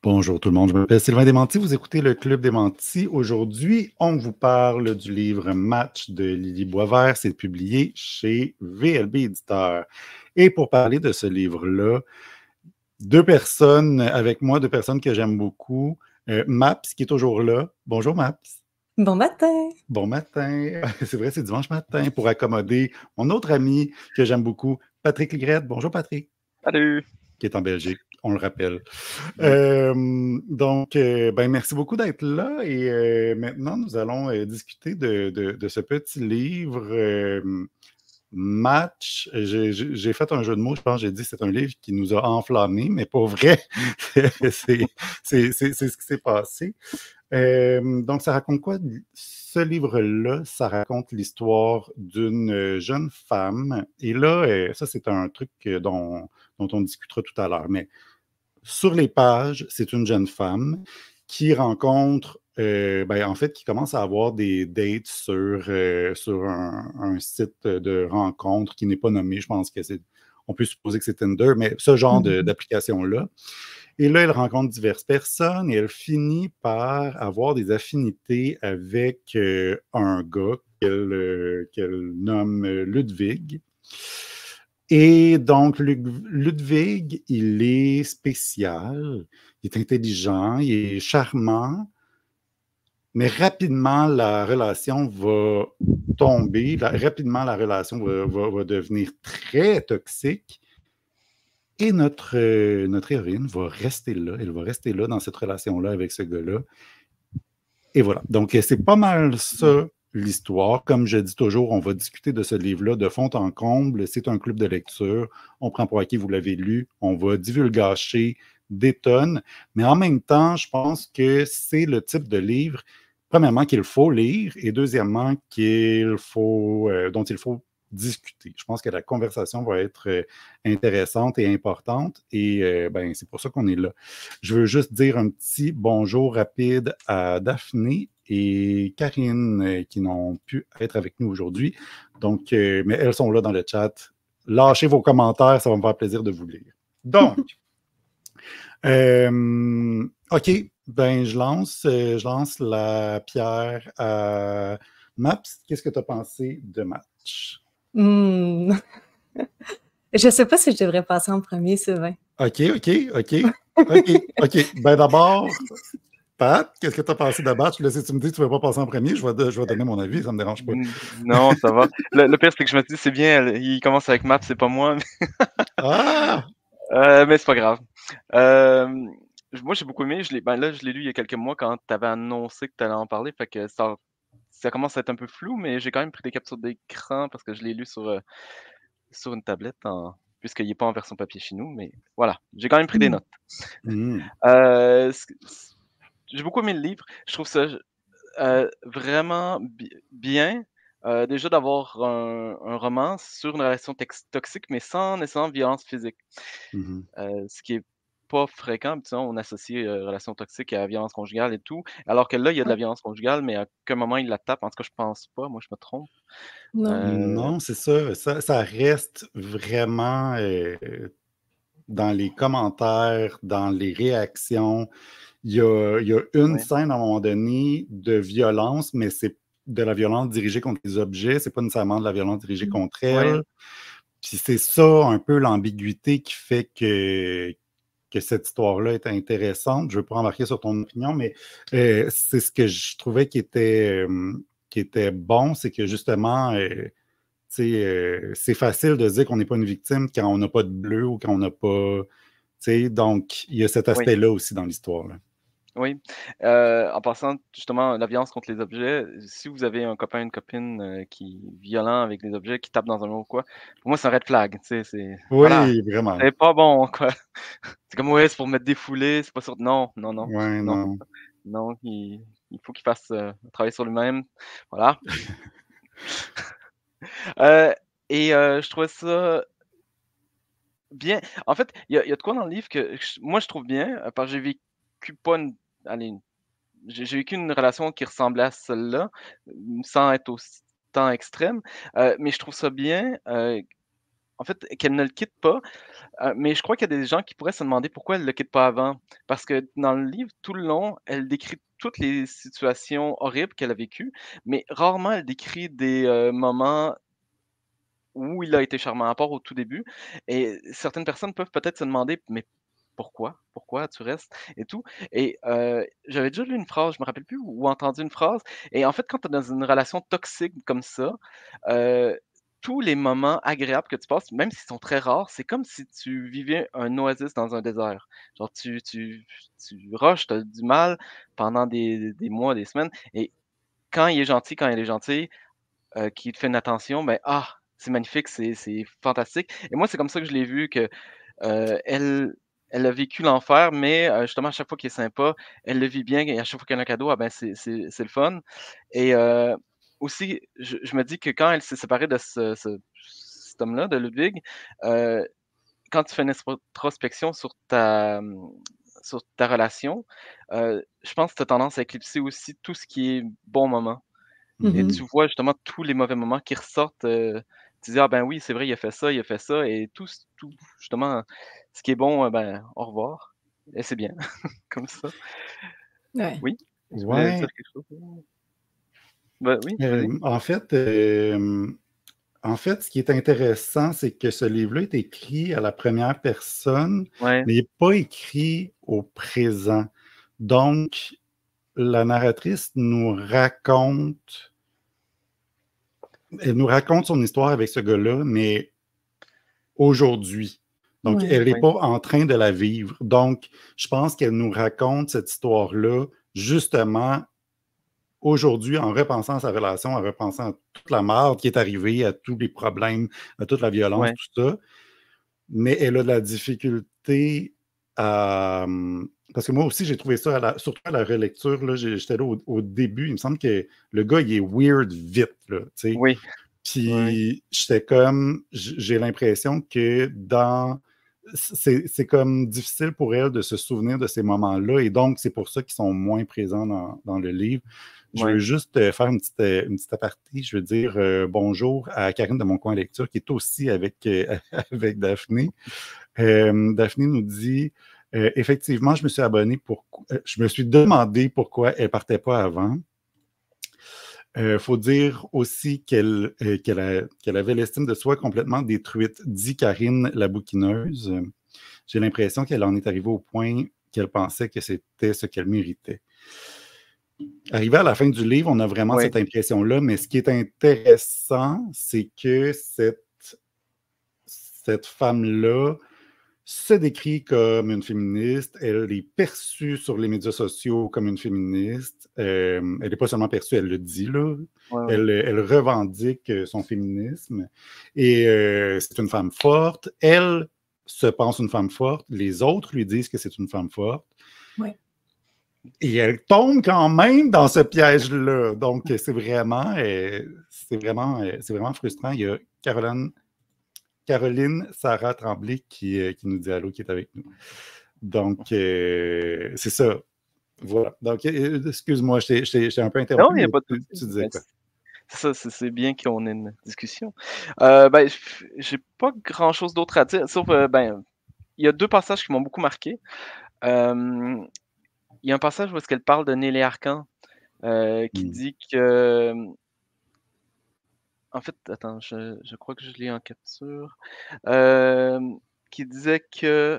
Bonjour tout le monde, je m'appelle Sylvain Desmentis, vous écoutez le Club Desmentis. Aujourd'hui, on vous parle du livre Match de Lily Boisvert, c'est publié chez VLB Éditeur. Et pour parler de ce livre-là, deux personnes avec moi, deux personnes que j'aime beaucoup. Maps qui est toujours là. Bonjour Maps. Bon matin! Bon matin. C'est vrai, c'est dimanche matin pour accommoder mon autre ami que j'aime beaucoup, Patrick Ligrette. Bonjour Patrick. Salut! Qui est en Belgique, on le rappelle. Oui. Ben, merci beaucoup d'être là et maintenant, nous allons discuter de ce petit livre Match. J'ai fait un jeu de mots, je pense, j'ai dit que c'est un livre qui nous a enflammés, mais pas vrai. C'est ce qui s'est passé. Donc, ça raconte quoi? Ce livre-là, ça raconte l'histoire d'une jeune femme. Et là, ça, c'est un truc dont on discutera tout à l'heure. Mais sur les pages, c'est une jeune femme qui rencontre, en fait, qui commence à avoir des dates sur un site de rencontre qui n'est pas nommé. Je pense que on peut supposer que c'est Tinder, mais ce genre d'application-là. Et là, elle rencontre diverses personnes et elle finit par avoir des affinités avec un gars qu'elle nomme Ludwig. Et donc, Ludwig, il est spécial, il est intelligent, il est charmant, mais rapidement, la relation va tomber, rapidement, la relation va devenir très toxique. Et notre héroïne va rester là, elle va rester là dans cette relation-là avec ce gars-là. Et voilà. Donc, c'est pas mal ça, l'histoire. Comme je dis toujours, on va discuter de ce livre-là de fond en comble. C'est un club de lecture. On prend pour acquis, vous l'avez lu. On va divulgacher des tonnes. Mais en même temps, je pense que c'est le type de livre, premièrement, qu'il faut lire et deuxièmement, dont il faut discuter. Je pense que la conversation va être intéressante et importante et c'est pour ça qu'on est là. Je veux juste dire un petit bonjour rapide à Daphné et Karine qui n'ont pu être avec nous aujourd'hui. Donc, mais elles sont là dans le chat. Lâchez vos commentaires, ça va me faire plaisir de vous lire. Donc, OK, je lance la pierre à Maps. Qu'est-ce que tu as pensé de Match? Je ne sais pas si je devrais passer en premier, Sylvain. OK. Ben d'abord, Pat, qu'est-ce que tu as pensé de Match? Là, si tu me dis que tu ne veux pas passer en premier, je vais donner mon avis, ça ne me dérange pas. Non, ça va. Le pire, c'est que je me dis, c'est bien, il commence avec Map, c'est pas moi. Ah! Mais c'est pas grave. Moi, j'ai beaucoup aimé. Je l'ai lu il y a quelques mois quand tu avais annoncé que tu allais en parler. Fait que ça commence à être un peu flou, mais j'ai quand même pris des captures d'écran parce que je l'ai lu sur une tablette, puisqu'il n'est pas en version papier chez nous. Mais voilà, j'ai quand même pris des notes. J'ai beaucoup aimé le livre. Je trouve ça vraiment bien. Déjà d'avoir un roman sur une relation toxique, mais sans nécessairement violence physique. Ce qui est pas fréquent. Habituellement, on associe relation toxique à violence conjugale et tout. Alors que là, il y a de la violence conjugale, mais à quel moment il la tape? En tout cas, je pense pas. Moi, je me trompe. Non, c'est ça. Ça reste vraiment dans les commentaires, dans les réactions. Il y a une scène à un moment donné de violence, mais c'est de la violence dirigée contre les objets, c'est pas nécessairement de la violence dirigée contre elle. Puis c'est ça un peu l'ambiguïté qui fait que cette histoire-là est intéressante. Je ne veux pas embarquer sur ton opinion, mais c'est ce que je trouvais qui était bon, c'est que justement, c'est facile de dire qu'on n'est pas une victime quand on n'a pas de bleu ou quand on n'a pas. Donc, il y a cet aspect-là aussi dans l'histoire. Oui. En passant, justement, la violence contre les objets, si vous avez un copain, une copine qui est violent avec des objets, qui tape dans un mur ou quoi, pour moi, c'est un red flag. Voilà, Oui, vraiment. c'est pas bon, quoi. C'est comme, ouais, c'est pour mettre défoulé, c'est pas sûr. Non. Ouais, non. Non, il faut qu'il fasse travailler sur lui-même. Voilà. Je trouvais ça bien. En fait, il y a de quoi dans le livre que moi je trouve bien, parce que j'ai vécu pas une. Allez, j'ai vécu une relation qui ressemblait à celle-là, sans être aussi tant extrême. Mais je trouve ça bien en fait, qu'elle ne le quitte pas. Mais je crois qu'il y a des gens qui pourraient se demander pourquoi elle ne le quitte pas avant. Parce que dans le livre, tout le long, elle décrit toutes les situations horribles qu'elle a vécues, mais rarement elle décrit des moments où il a été charmant, à part au tout début. Et certaines personnes peuvent peut-être se demander, mais pourquoi? Pourquoi tu restes et tout? Et j'avais déjà lu une phrase, je me rappelle plus, ou entendu une phrase. Et en fait, quand tu es dans une relation toxique comme ça, heu, tous les moments agréables que tu passes, même s'ils sont très rares, c'est comme si tu vivais un oasis dans un désert. Genre tu rushes, tu as du mal pendant des mois, des semaines et quand il est gentil, quand elle est gentille, qui te fait une attention, ben, ah, c'est magnifique, c'est fantastique et moi, c'est comme ça que je l'ai vu que, elle elle a vécu l'enfer, mais justement, à chaque fois qu'il est sympa, elle le vit bien et à chaque fois qu'elle a un cadeau, ah ben, c'est le fun et aussi, je me dis que quand elle s'est séparée de cet homme-là, de Ludwig, heu, quand tu fais une introspection sur ta relation, je pense que tu as tendance à éclipser aussi tout ce qui est bon moment. Et Mhm. tu vois justement tous les mauvais moments qui ressortent, tu dis: «Ah ben oui, c'est vrai, il a fait ça» et tout justement ce qui est bon, ben, au revoir et c'est bien comme ça. Ouais. Oui? Tu voulais dire Ouais, quelque chose? Ben oui, vas-y. en fait, ce qui est intéressant, c'est que ce livre-là est écrit à la première personne, Ouais, mais il n'est pas écrit au présent. Donc, la narratrice elle nous raconte son histoire avec ce gars-là, mais aujourd'hui. Donc, Ouais. elle n'est oui, pas en train de la vivre. Donc, je pense qu'elle nous raconte cette histoire-là justement aujourd'hui en repensant à sa relation, en repensant à toute la merde qui est arrivée, à tous les problèmes, à toute la violence, ouais, tout ça. Mais elle a de la difficulté à. Parce que moi aussi, j'ai trouvé ça, surtout à la relecture, là, j'étais là au début. Il me semble que le gars, il est weird vite. Là, tu sais. oui, oui, oui, Puis j'étais comme, j'ai l'impression que c'est comme difficile pour elle de se souvenir de ces moments-là et donc c'est pour ça qu'ils sont moins présents dans le livre. Je veux oui, juste faire une petite aparté. Je veux dire bonjour à Karine de Mon Coin Lecture qui est aussi avec, avec Daphné. Daphné nous dit effectivement, je me suis demandé pourquoi elle partait pas avant. Faut dire aussi qu'elle avait l'estime de soi complètement détruite, dit Karine la bouquineuse. J'ai l'impression qu'elle en est arrivée au point qu'elle pensait que c'était ce qu'elle méritait. Arrivé à la fin du livre, on a vraiment oui, cette impression-là, mais ce qui est intéressant, c'est que cette femme-là se décrit comme une féministe, elle est perçue sur les médias sociaux comme une féministe. Elle n'est pas seulement perçue, elle le dit, là. oui, Elle revendique son féminisme et c'est une femme forte. Elle se pense une femme forte. Les autres lui disent que c'est une femme forte. Ouais. Et elle tombe quand même dans ce piège-là. Donc, c'est vraiment frustrant. Il y a Caroline Sarah Tremblay qui nous dit allô, qui est avec nous. Donc, c'est ça. Voilà. Donc, excuse-moi, je t'ai un peu non, interrompu, il y a mais pas de tu souci. disais quoi? C'est ça, c'est bien qu'on ait une discussion. Ben, j'ai pas grand-chose d'autre à dire, sauf, ben, il y a 2 passages qui m'ont beaucoup marqué. Hem, il y a un passage où est-ce qu'elle parle de Nélé Arcan, qui Hmm. dit que, en fait, attends, je crois que je l'ai en capture, qui disait que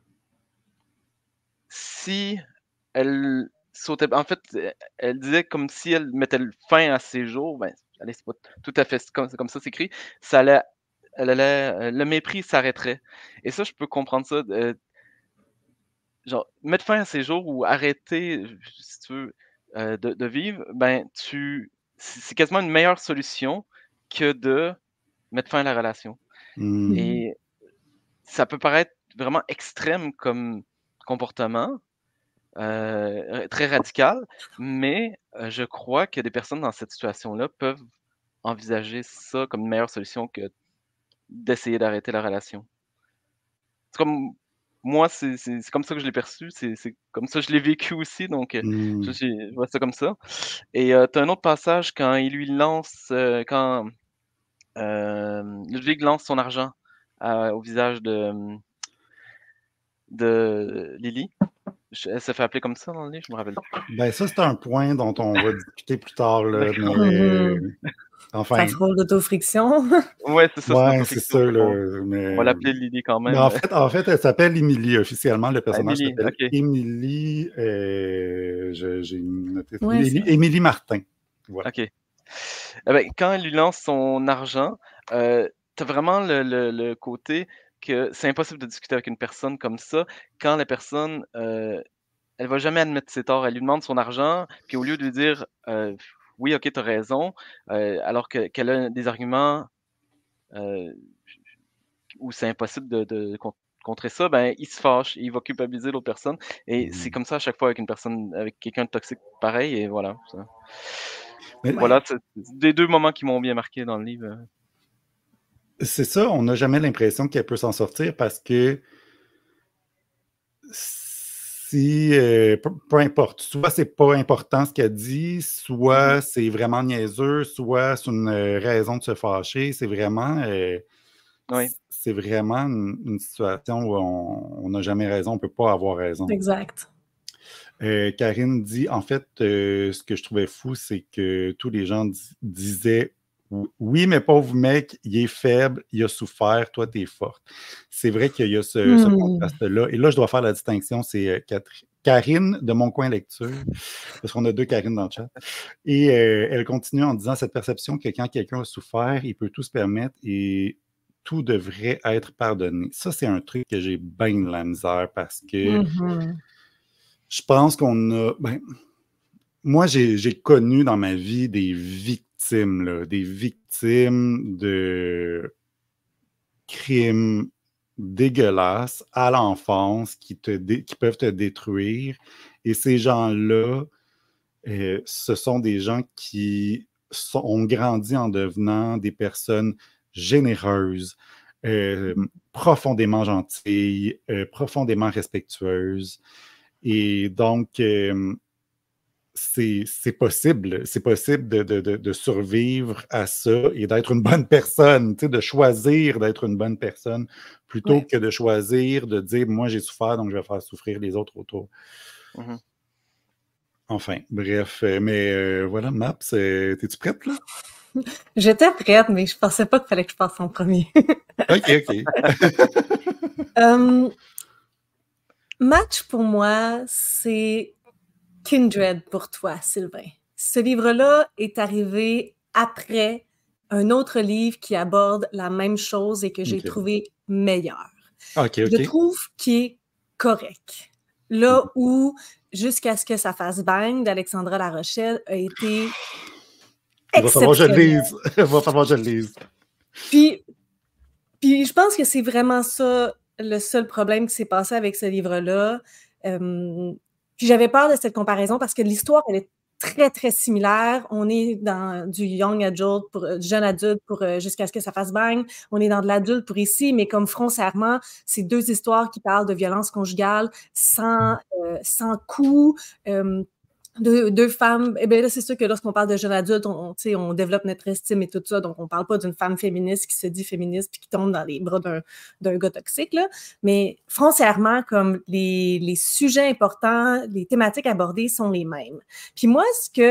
si elle sautait en fait, elle disait comme si elle mettait fin à ses jours, ben, allez, c'est pas tout à fait c'est comme ça c'est écrit, ça allait elle allait, le mépris s'arrêterait et ça, je peux comprendre ça, genre, mettre fin à ses jours ou arrêter, si tu veux, de vivre, ben, c'est quasiment une meilleure solution que de mettre fin à la relation Hmm. Mhm. et ça peut paraître vraiment extrême comme comportement, très radical, mais je crois que des personnes dans cette situation-là peuvent envisager ça comme une meilleure solution que d'essayer d'arrêter la relation. C'est comme moi, c'est comme ça que je l'ai perçu, c'est comme ça que je l'ai vécu aussi, donc Hmm. je vois ça comme ça et tu as un autre passage quand il lui lance, quand, Ludwig lance son argent au visage de Lily. Elle se fait appeler comme ça dans le livre, je me rappelle plus. Ben ça, c'est un point dont on va discuter plus tard, là, D'accord. mais Ça enfin, se rôle d'autofriction. Ouais, c'est ça, c'est ouais, c'est l'autofiction. ça, Fait qu'on là, on va l'appeler Lily quand mais même. en fait, elle s'appelle Emily officiellement. Le personnage Emily, s'appelle ok. Emily. J'ai noté Ouais, Émilie Martin. Voilà. Ok. Eh ben, quand elle lui lance son argent, t'as vraiment le côté que c'est impossible de discuter avec une personne comme ça quand la personne, elle va jamais admettre ses torts. Elle lui demande son argent, puis au lieu de lui dire oui, ok, t'as raison, alors qu'elle a des arguments euh, où c'est impossible de contrer ça, ben il se fâche, il va culpabiliser l'autre personne. Et c'est comme ça à chaque fois avec une personne, avec quelqu'un de toxique pareil, et voilà. Mais Voilà, c'est des deux moments qui m'ont bien marqué dans le livre. c'est ça, on n'a jamais l'impression qu'elle peut s'en sortir parce que si, peu importe, soit c'est pas important ce qu'elle dit, soit c'est vraiment niaiseux, soit c'est une raison de se fâcher. C'est vraiment, Oui, c'est vraiment une situation où on n'a jamais raison, on peut pas avoir raison. exact. Karine dit, en fait, ce que je trouvais fou, c'est que tous les gens disaient oui, mais pauvre mec, il est faible, il a souffert, toi, t'es forte. C'est vrai qu'il y a ce contraste-là. Et là, je dois faire la distinction, c'est Karine de Mon Coin Lecture, parce qu'on a deux Karine dans le chat. Et elle continue en disant cette perception que quand quelqu'un a souffert, il peut tout se permettre et tout devrait être pardonné. Ça, c'est un truc que j'ai bien de la misère parce que je pense qu'on a. Ben, moi, j'ai connu dans ma vie des victimes, là, des victimes de crimes dégueulasses à l'enfance qui peuvent te détruire. Et ces gens-là, ce sont des gens qui ont grandi en devenant des personnes généreuses, profondément gentilles, profondément respectueuses. Et donc, c'est possible de survivre à ça et d'être une bonne personne, de choisir d'être une bonne personne plutôt que de choisir de dire moi j'ai souffert donc je vais faire souffrir les autres autour. Enfin, bref, mais voilà, Maps, t'es-tu prête là? J'étais prête, mais je pensais pas qu'il fallait que je passe en premier. OK. Match pour moi, c'est Kindred pour toi, Sylvain. Ce livre-là est arrivé après un autre livre qui aborde la même chose et que j'ai trouvé meilleur. Je trouve qu'il est correct. Là où Jusqu'à ce que ça fasse bang d'Alexandra La Rochelle a été exceptionnel. Il va falloir que je le lise. Puis je pense que c'est vraiment ça le seul problème qui s'est passé avec ce livre-là. Puis j'avais peur de cette comparaison parce que l'histoire, elle est très, très similaire. On est dans du young adult, du jeune adulte pour Jusqu'à ce que ça fasse bang. On est dans de l'adulte pour ici, mais comme foncièrement, c'est deux histoires qui parlent de violence conjugale sans coup. Deux femmes, eh bien là, c'est sûr que lorsqu'on parle de jeunes adultes, on développe notre estime et tout ça, donc on parle pas d'une femme féministe qui se dit féministe puis qui tombe dans les bras d'un gars toxique, là. Mais foncièrement, comme les sujets importants, les thématiques abordées sont les mêmes. Puis moi,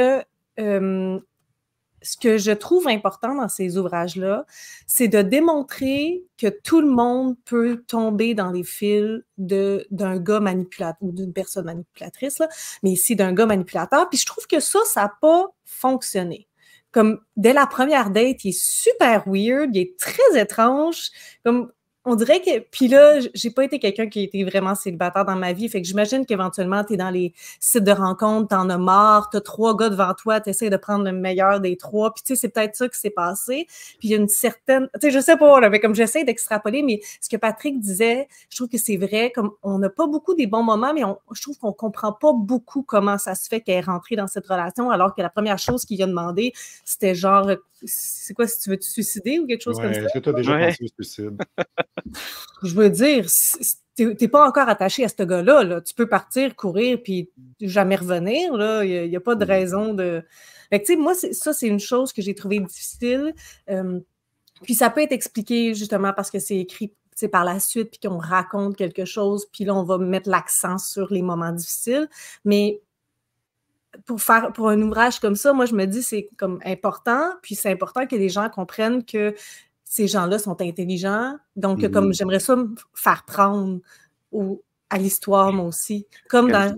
ce que je trouve important dans ces ouvrages-là, c'est de démontrer que tout le monde peut tomber dans les fils d'un gars manipulateur ou d'une personne manipulatrice, là, mais ici d'un gars manipulateur. Puis je trouve que ça n'a pas fonctionné. Comme dès la première date, il est super weird, il est très étrange. Comme on dirait que... Puis là, j'ai pas été quelqu'un qui a été vraiment célibataire dans ma vie, fait que j'imagine qu'éventuellement, t'es dans les sites de rencontres, t'en as marre, t'as 3 gars devant toi, t'essaies de prendre le meilleur des 3, puis tu sais, c'est peut-être ça qui s'est passé. Puis il y a une certaine... Tu sais, je sais pas, là, mais comme j'essaie d'extrapoler, mais ce que Patrick disait, je trouve que c'est vrai, comme on n'a pas beaucoup des bons moments, mais je trouve qu'on comprend pas beaucoup comment ça se fait qu'elle est rentrée dans cette relation, alors que la première chose qu'il a demandé, c'était genre... C'est quoi, si tu veux te suicider ou quelque chose comme ça? Est-ce que tu as déjà pensé au suicide? Je veux dire, t'es pas encore attaché à ce gars-là. Là. Tu peux partir, courir, puis jamais revenir. Il n'y a pas de raison de... Fait que, tu sais, moi, ça, c'est une chose que j'ai trouvée difficile. Puis ça peut être expliqué justement parce que c'est écrit par la suite, puis qu'on raconte quelque chose, puis là, on va mettre l'accent sur les moments difficiles. Mais pour un ouvrage comme ça, moi, je me dis c'est comme important, puis c'est important que les gens comprennent que ces gens-là sont intelligents. Donc, comme j'aimerais ça me faire prendre à l'histoire, moi aussi. Comme dans...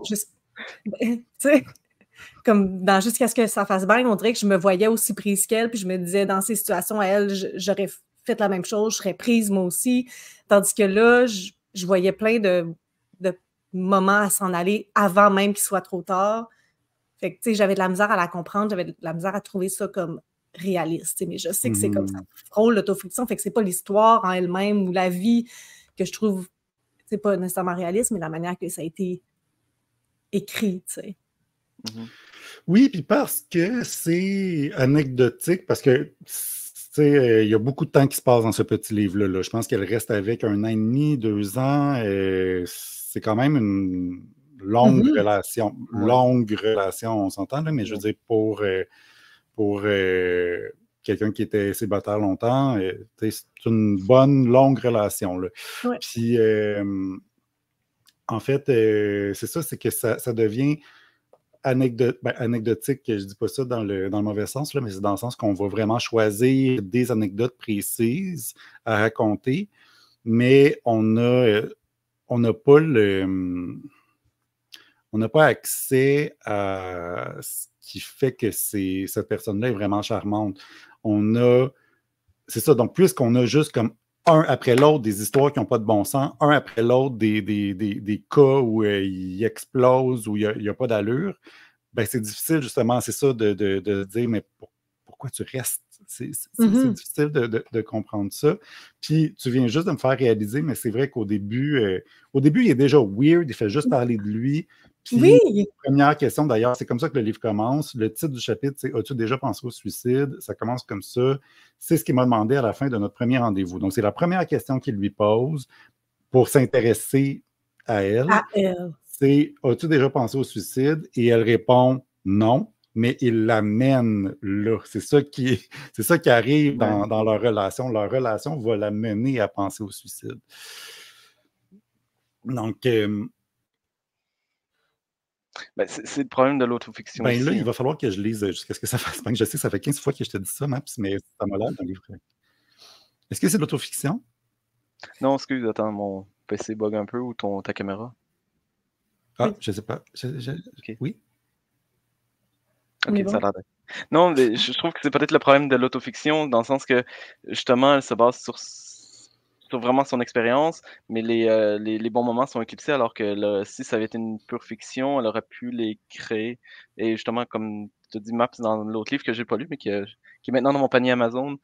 comme dans Jusqu'à ce que ça fasse bien, on dirait que je me voyais aussi prise qu'elle, puis je me disais, dans ces situations, à elle, j'aurais fait la même chose, je serais prise moi aussi. Tandis que là, je voyais plein de moments à s'en aller avant même qu'il soit trop tard. Fait que, tu sais, j'avais de la misère à la comprendre, j'avais de la misère à trouver ça comme réaliste. Mais je sais que c'est comme ça frôle l'autofiction, fait que c'est pas l'histoire en elle-même ou la vie que je trouve, c'est pas nécessairement réaliste, mais la manière que ça a été écrit, tu sais. Oui, puis parce que c'est anecdotique, parce que il y a beaucoup de temps qui se passe dans ce petit livre-là. Là. Je pense qu'elle reste avec 1 an et demi, 2 ans. C'est quand même une longue relation. Longue relation, on s'entend, là, mais je veux dire, pour quelqu'un qui était célibataire longtemps, c'est une bonne, longue relation. Là. Ouais. Puis, en fait, c'est ça, c'est que ça devient anecdotique, je dis pas ça dans le mauvais sens, là, mais c'est dans le sens qu'on va vraiment choisir des anecdotes précises à raconter, mais on n'a pas accès à ce qui fait que cette personne-là est vraiment charmante. C'est ça, donc puisqu'on a juste comme un après l'autre des histoires qui n'ont pas de bon sens, un après l'autre des cas où il explose, où il n'y a pas d'allure, ben c'est difficile justement, c'est ça, de dire, mais pourquoi tu restes? C'est difficile de comprendre ça. Puis tu viens juste de me faire réaliser, mais c'est vrai qu'au début, il est déjà weird, il fait juste parler de lui. Puis, première question d'ailleurs, c'est comme ça que le livre commence. Le titre du chapitre, c'est « As-tu déjà pensé au suicide? » Ça commence comme ça. C'est ce qu'il m'a demandé à la fin de notre premier rendez-vous. Donc, c'est la première question qu'il lui pose pour s'intéresser à elle. C'est « As-tu déjà pensé au suicide? » Et elle répond « Non », mais il l'amène là. C'est ça qui arrive dans leur relation. Leur relation va la mener à penser au suicide. Donc... c'est le problème de l'autofiction. Ben là, il va falloir que je lise jusqu'à ce que ça fasse. Je sais que ça fait 15 fois que je te dis ça, Maps, mais ça m'a l'air d'un livre. Est-ce que c'est de l'autofiction? Non, excuse, attends, mon PC bug un peu ou ta caméra? Ah, je sais pas. Okay. Oui? Ok, ça a l'air d'être. Non, mais je trouve que c'est peut-être le problème de l'autofiction, dans le sens que, justement, elle se base sur vraiment son expérience, mais les bons moments sont éclipsés, alors que si ça avait été une pure fiction, elle aurait pu les créer. Et justement, comme tu dis, Maps dans l'autre livre que j'ai pas lu, mais qui est maintenant dans mon panier Amazon,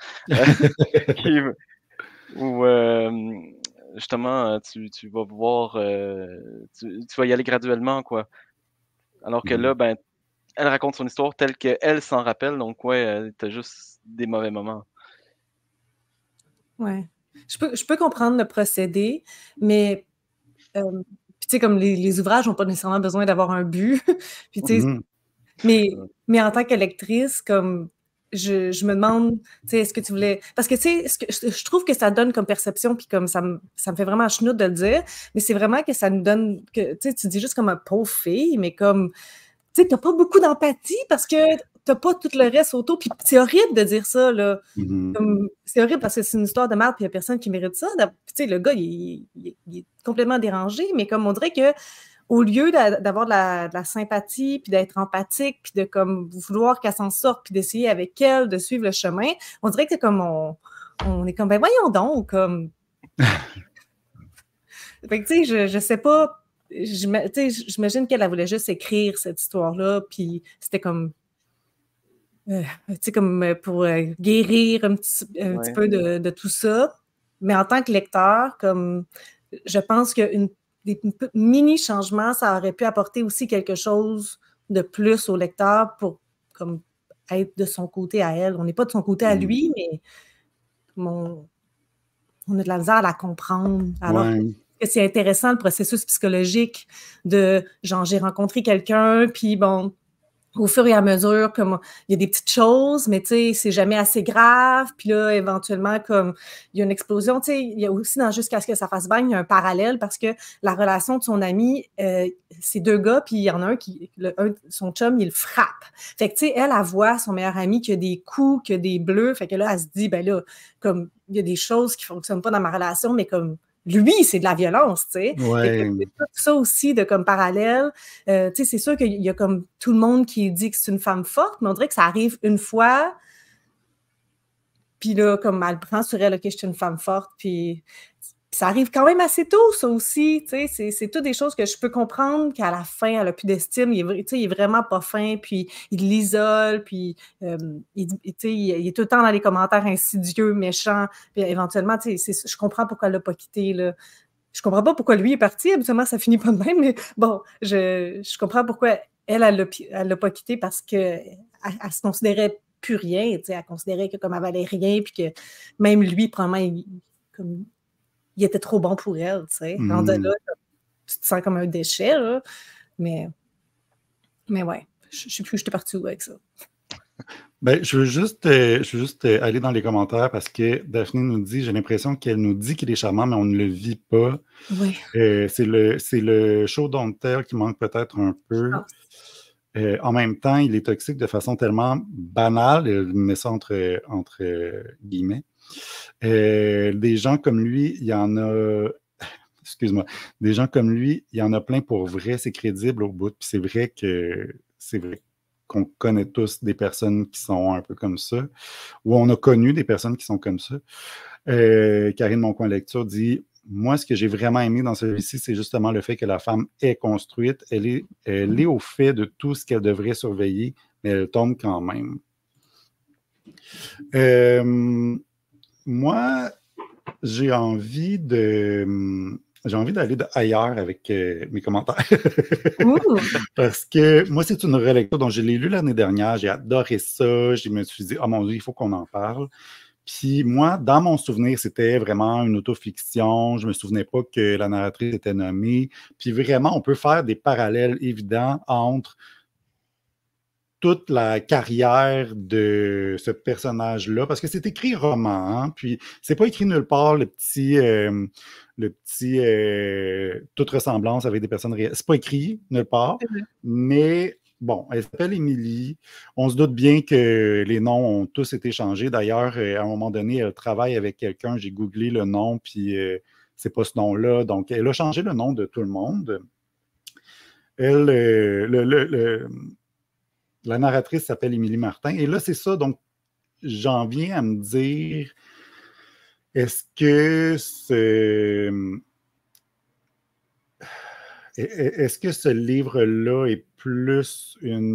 où justement, tu vas voir, tu vas y aller graduellement, quoi. Alors que là, ben, elle raconte son histoire telle qu'elle s'en rappelle, donc t'as juste des mauvais moments. Ouais. Je peux comprendre le procédé, mais tu sais, comme les ouvrages n'ont pas nécessairement besoin d'avoir un but. Puis, tu sais, mais en tant que lectrice, comme je me demande, tu sais, est-ce que tu voulais... Parce que, tu sais, je trouve que ça donne comme perception, puis comme ça me fait vraiment chenoute de le dire, mais c'est vraiment que ça nous donne... que tu sais, tu dis juste comme un pauvre fille, mais comme... Tu sais, t'as pas beaucoup d'empathie parce que t'as pas tout le reste autour. Puis c'est horrible de dire ça, là. C'est horrible parce que c'est une histoire de merde puis il y a personne qui mérite ça. Tu sais, le gars, il est complètement dérangé, mais comme on dirait que au lieu d'avoir de la sympathie puis d'être empathique puis de comme vouloir qu'elle s'en sorte puis d'essayer avec elle de suivre le chemin, on dirait que comme on est comme, ben voyons donc, comme... Fait que tu sais, je sais pas... J'imagine qu'elle voulait juste écrire cette histoire-là, puis c'était comme, comme pour guérir un petit peu de tout ça. Mais en tant que lecteur, comme je pense que des mini-changements, ça aurait pu apporter aussi quelque chose de plus au lecteur pour comme être de son côté à elle. On n'est pas de son côté à lui, mais on a de la misère à la comprendre. Alors que c'est intéressant, le processus psychologique de, genre, j'ai rencontré quelqu'un, puis bon, au fur et à mesure, comme il y a des petites choses, mais tu sais, c'est jamais assez grave. Puis là, éventuellement, comme il y a une explosion, tu sais, il y a aussi dans Jusqu'à ce que ça fasse bang, il y a un parallèle parce que la relation de son ami, c'est 2 gars, puis il y en a un qui, son chum, il le frappe. Fait que tu sais, elle voit son meilleur ami qui a des coups, qui a des bleus. Fait que là, elle se dit, ben là, comme il y a des choses qui fonctionnent pas dans ma relation, mais comme lui, c'est de la violence, tu sais. Ouais. Tout ça aussi de comme parallèle. Tu sais, c'est sûr qu'il y a comme tout le monde qui dit que c'est une femme forte, mais on dirait que ça arrive une fois, puis là, comme elle prend sur elle, OK, je suis une femme forte, puis ça arrive quand même assez tôt, ça aussi, tu sais, c'est toutes des choses que je peux comprendre qu'à la fin, elle a plus d'estime, il est vraiment pas fin, puis il l'isole, puis il est tout le temps dans les commentaires insidieux, méchants, puis éventuellement, tu sais, je comprends pourquoi elle l'a pas quitté, là. Je comprends pas pourquoi lui est parti, habituellement, ça finit pas de même, mais bon, je comprends pourquoi elle l'a pas quitté, parce qu'elle se considérait plus rien, tu sais, elle considérait que comme elle valait rien, puis que même lui, probablement, il était trop bon pour elle, tu sais. Rendu là, tu te sens comme un déchet, là. Mais ouais, je sais plus où j'étais partie où avec ça. Ben, je veux juste aller dans les commentaires parce que Daphné nous dit, j'ai l'impression qu'elle nous dit qu'il est charmant, mais on ne le vit pas. Oui. C'est le show don't tell qui manque peut-être un peu. En même temps, il est toxique de façon tellement banale, je mets ça entre guillemets. Des gens comme lui, il y en a, excuse-moi, des gens comme lui, il y en a plein pour vrai, c'est crédible au bout. Puis c'est vrai qu'on connaît tous des personnes qui sont un peu comme ça, ou on a connu des personnes qui sont comme ça. Karine Moncoin Lecture dit, moi, ce que j'ai vraiment aimé dans celui-ci, c'est justement le fait que la femme est construite, elle est au fait de tout ce qu'elle devrait surveiller, mais elle tombe quand même. Moi, j'ai envie d'aller ailleurs avec mes commentaires. Parce que moi, c'est une relecture dont je l'ai lu l'année dernière. J'ai adoré ça. Je me suis dit, oh mon Dieu, il faut qu'on en parle. Puis moi, dans mon souvenir, c'était vraiment une autofiction. Je ne me souvenais pas que la narratrice était nommée. Puis vraiment, on peut faire des parallèles évidents entre toute la carrière de ce personnage-là, parce que c'est écrit roman, hein, puis c'est pas écrit nulle part le petit toute ressemblance avec des personnes réelles. C'est pas écrit nulle part, mais bon, elle s'appelle Émilie. On se doute bien que les noms ont tous été changés. D'ailleurs, à un moment donné, elle travaille avec quelqu'un, j'ai googlé le nom, puis c'est pas ce nom-là. Donc, elle a changé le nom de tout le monde. Elle, la narratrice s'appelle Émilie Martin. Et là, c'est ça. Donc, j'en viens à me dire, est-ce que ce livre-là est plus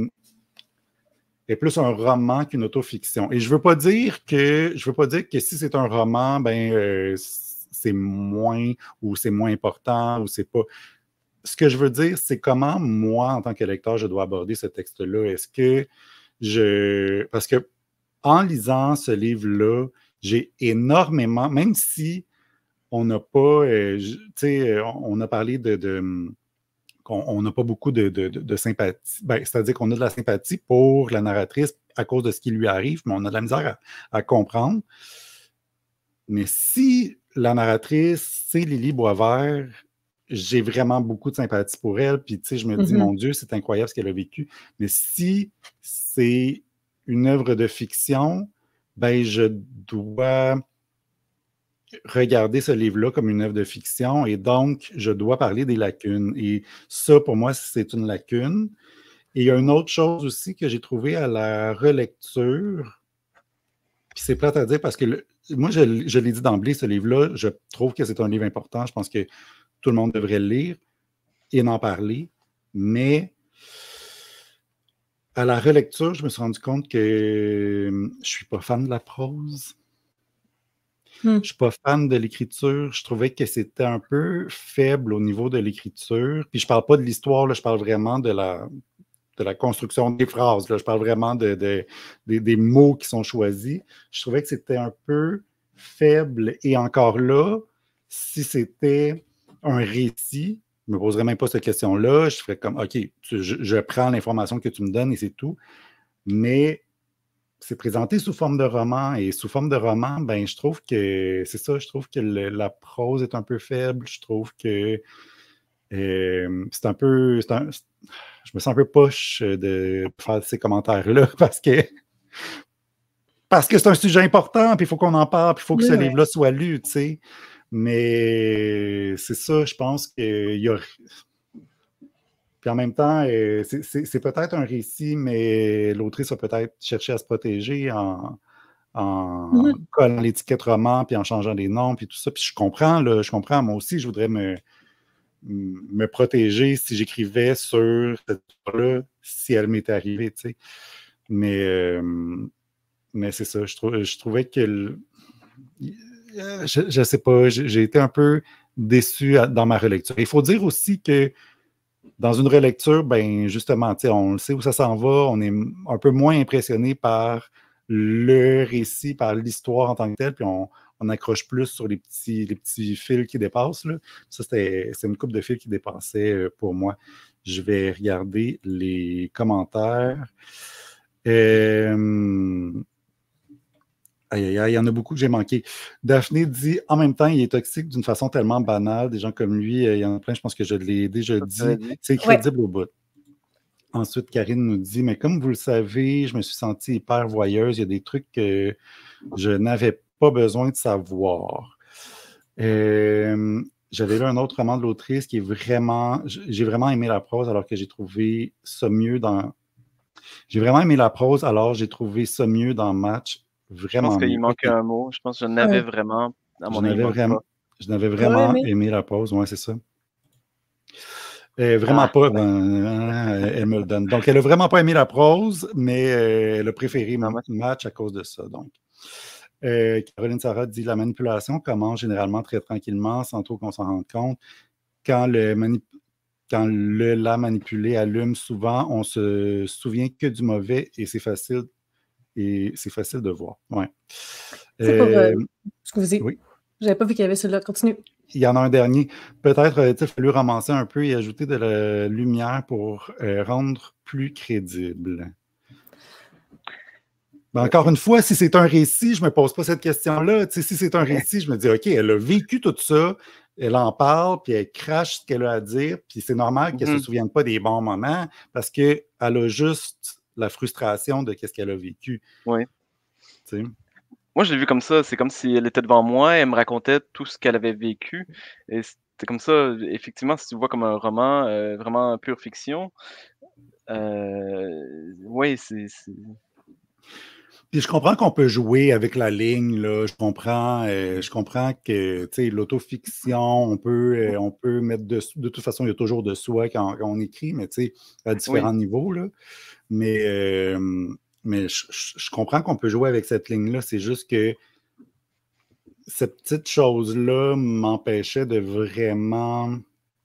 un roman qu'une autofiction? Et je veux pas dire que si c'est un roman, c'est moins ou c'est moins important ou c'est pas. Ce que je veux dire, c'est comment moi, en tant que lecteur, je dois aborder ce texte-là. Est-ce que parce que en lisant ce livre-là, j'ai énormément, même si on n'a pas, tu sais, on a parlé qu'on n'a pas beaucoup de sympathie. C'est-à-dire qu'on a de la sympathie pour la narratrice à cause de ce qui lui arrive, mais on a de la misère à comprendre. Mais si la narratrice, c'est Lily Boisvert, j'ai vraiment beaucoup de sympathie pour elle. Puis, tu sais, je me dis, mon Dieu, c'est incroyable ce qu'elle a vécu. Mais si c'est une œuvre de fiction, je dois regarder ce livre-là comme une œuvre de fiction et donc, je dois parler des lacunes. Et ça, pour moi, c'est une lacune. Et il y a une autre chose aussi que j'ai trouvé à la relecture. Puis c'est plate à dire parce que moi, je l'ai dit d'emblée, ce livre-là, je trouve que c'est un livre important. Je pense que tout le monde devrait le lire et en parler. Mais à la relecture, je me suis rendu compte que je ne suis pas fan de la prose. Je ne suis pas fan de l'écriture. Je trouvais que c'était un peu faible au niveau de l'écriture. Puis je ne parle pas de l'histoire, là, je parle vraiment de la construction des phrases. Là. Je parle vraiment des mots qui sont choisis. Je trouvais que c'était un peu faible. Et encore là, si c'était un récit, Je me poserais même pas cette question-là. Je ferais comme, OK, je prends l'information que tu me donnes et c'est tout. Mais c'est présenté sous forme de roman. Et sous forme de roman, ben, je trouve que c'est ça. Je trouve que la prose est un peu faible. Je trouve que c'est un peu. Je me sens un peu poche de faire ces commentaires-là parce que c'est un sujet important, puis il faut qu'on en parle, puis il faut que ce livre-là soit lu, tu sais. Mais c'est ça, je pense qu'il y a. Puis en même temps, c'est peut-être un récit, mais l'autrice a peut-être cherché à se protéger en collant l'étiquette roman, puis en changeant les noms, puis tout ça. Puis je comprends, moi aussi, je voudrais me protéger si j'écrivais sur cette histoire-là, si elle m'était arrivée, tu sais. Mais c'est ça, je trouvais que... je sais pas, j'ai été un peu déçu dans ma relecture. Il faut dire aussi que dans une relecture, ben justement, on le sait où ça s'en va, on est un peu moins impressionné par le récit, par l'histoire en tant que telle, puis on accroche plus sur les petits fils qui dépassent. Là. Ça, c'est une couple de fils qui dépassaient pour moi. Je vais regarder les commentaires. Aïe, il y en a beaucoup que j'ai manqué. Daphné dit « En même temps, il est toxique d'une façon tellement banale. Des gens comme lui, il y en a plein, je pense que je l'ai déjà dit. C'est crédible au bout. » Ensuite, Karine nous dit « Mais comme vous le savez, je me suis sentie hyper voyeuse. Il y a des trucs que je n'avais pas besoin de savoir. » J'avais lu un autre roman de l'autrice qui est vraiment... J'ai vraiment aimé la prose alors que j'ai trouvé ça mieux dans... J'ai vraiment aimé la prose alors j'ai trouvé ça mieux dans Match. Vraiment. Je pense qu'il manque un mot. Je pense que je n'avais vraiment, à mon avis, je n'avais vraiment aimé la prose. Oui, c'est ça. Vraiment pas. Elle me le donne. Donc, elle n'a vraiment pas aimé la prose, mais elle a préféré Match à cause de ça. Donc, Caroline Sarah dit « La manipulation commence généralement très tranquillement, sans trop qu'on s'en rende compte. Quand la manipulé allume souvent, on se souvient que du mauvais et c'est facile. Et c'est facile de voir. Ouais. Excusez. Oui. J'avais pas vu qu'il y avait celui-là. Continue. Il y en a un dernier. Peut-être aurait-il fallu ramasser un peu et ajouter de la lumière pour rendre plus crédible. Ben, encore une fois, si c'est un récit, je ne me pose pas cette question-là. Si c'est un récit, je me dis, OK, elle a vécu tout ça, elle en parle, puis elle crache ce qu'elle a à dire, puis c'est normal qu'elle ne se souvienne pas des bons moments parce qu'elle a juste la frustration de ce qu'elle a vécu. Oui. T'sais. Moi, je l'ai vu comme ça. C'est comme si elle était devant moi, elle me racontait tout ce qu'elle avait vécu. Et c'était comme ça, effectivement, si tu vois comme un roman vraiment pure fiction, oui, c'est... Puis je comprends qu'on peut jouer avec la ligne, là. Je comprends que l'autofiction, on peut mettre de toute façon, il y a toujours de soi quand on écrit, mais à différents niveaux. Là. Mais je comprends qu'on peut jouer avec cette ligne-là. C'est juste que cette petite chose-là m'empêchait de vraiment.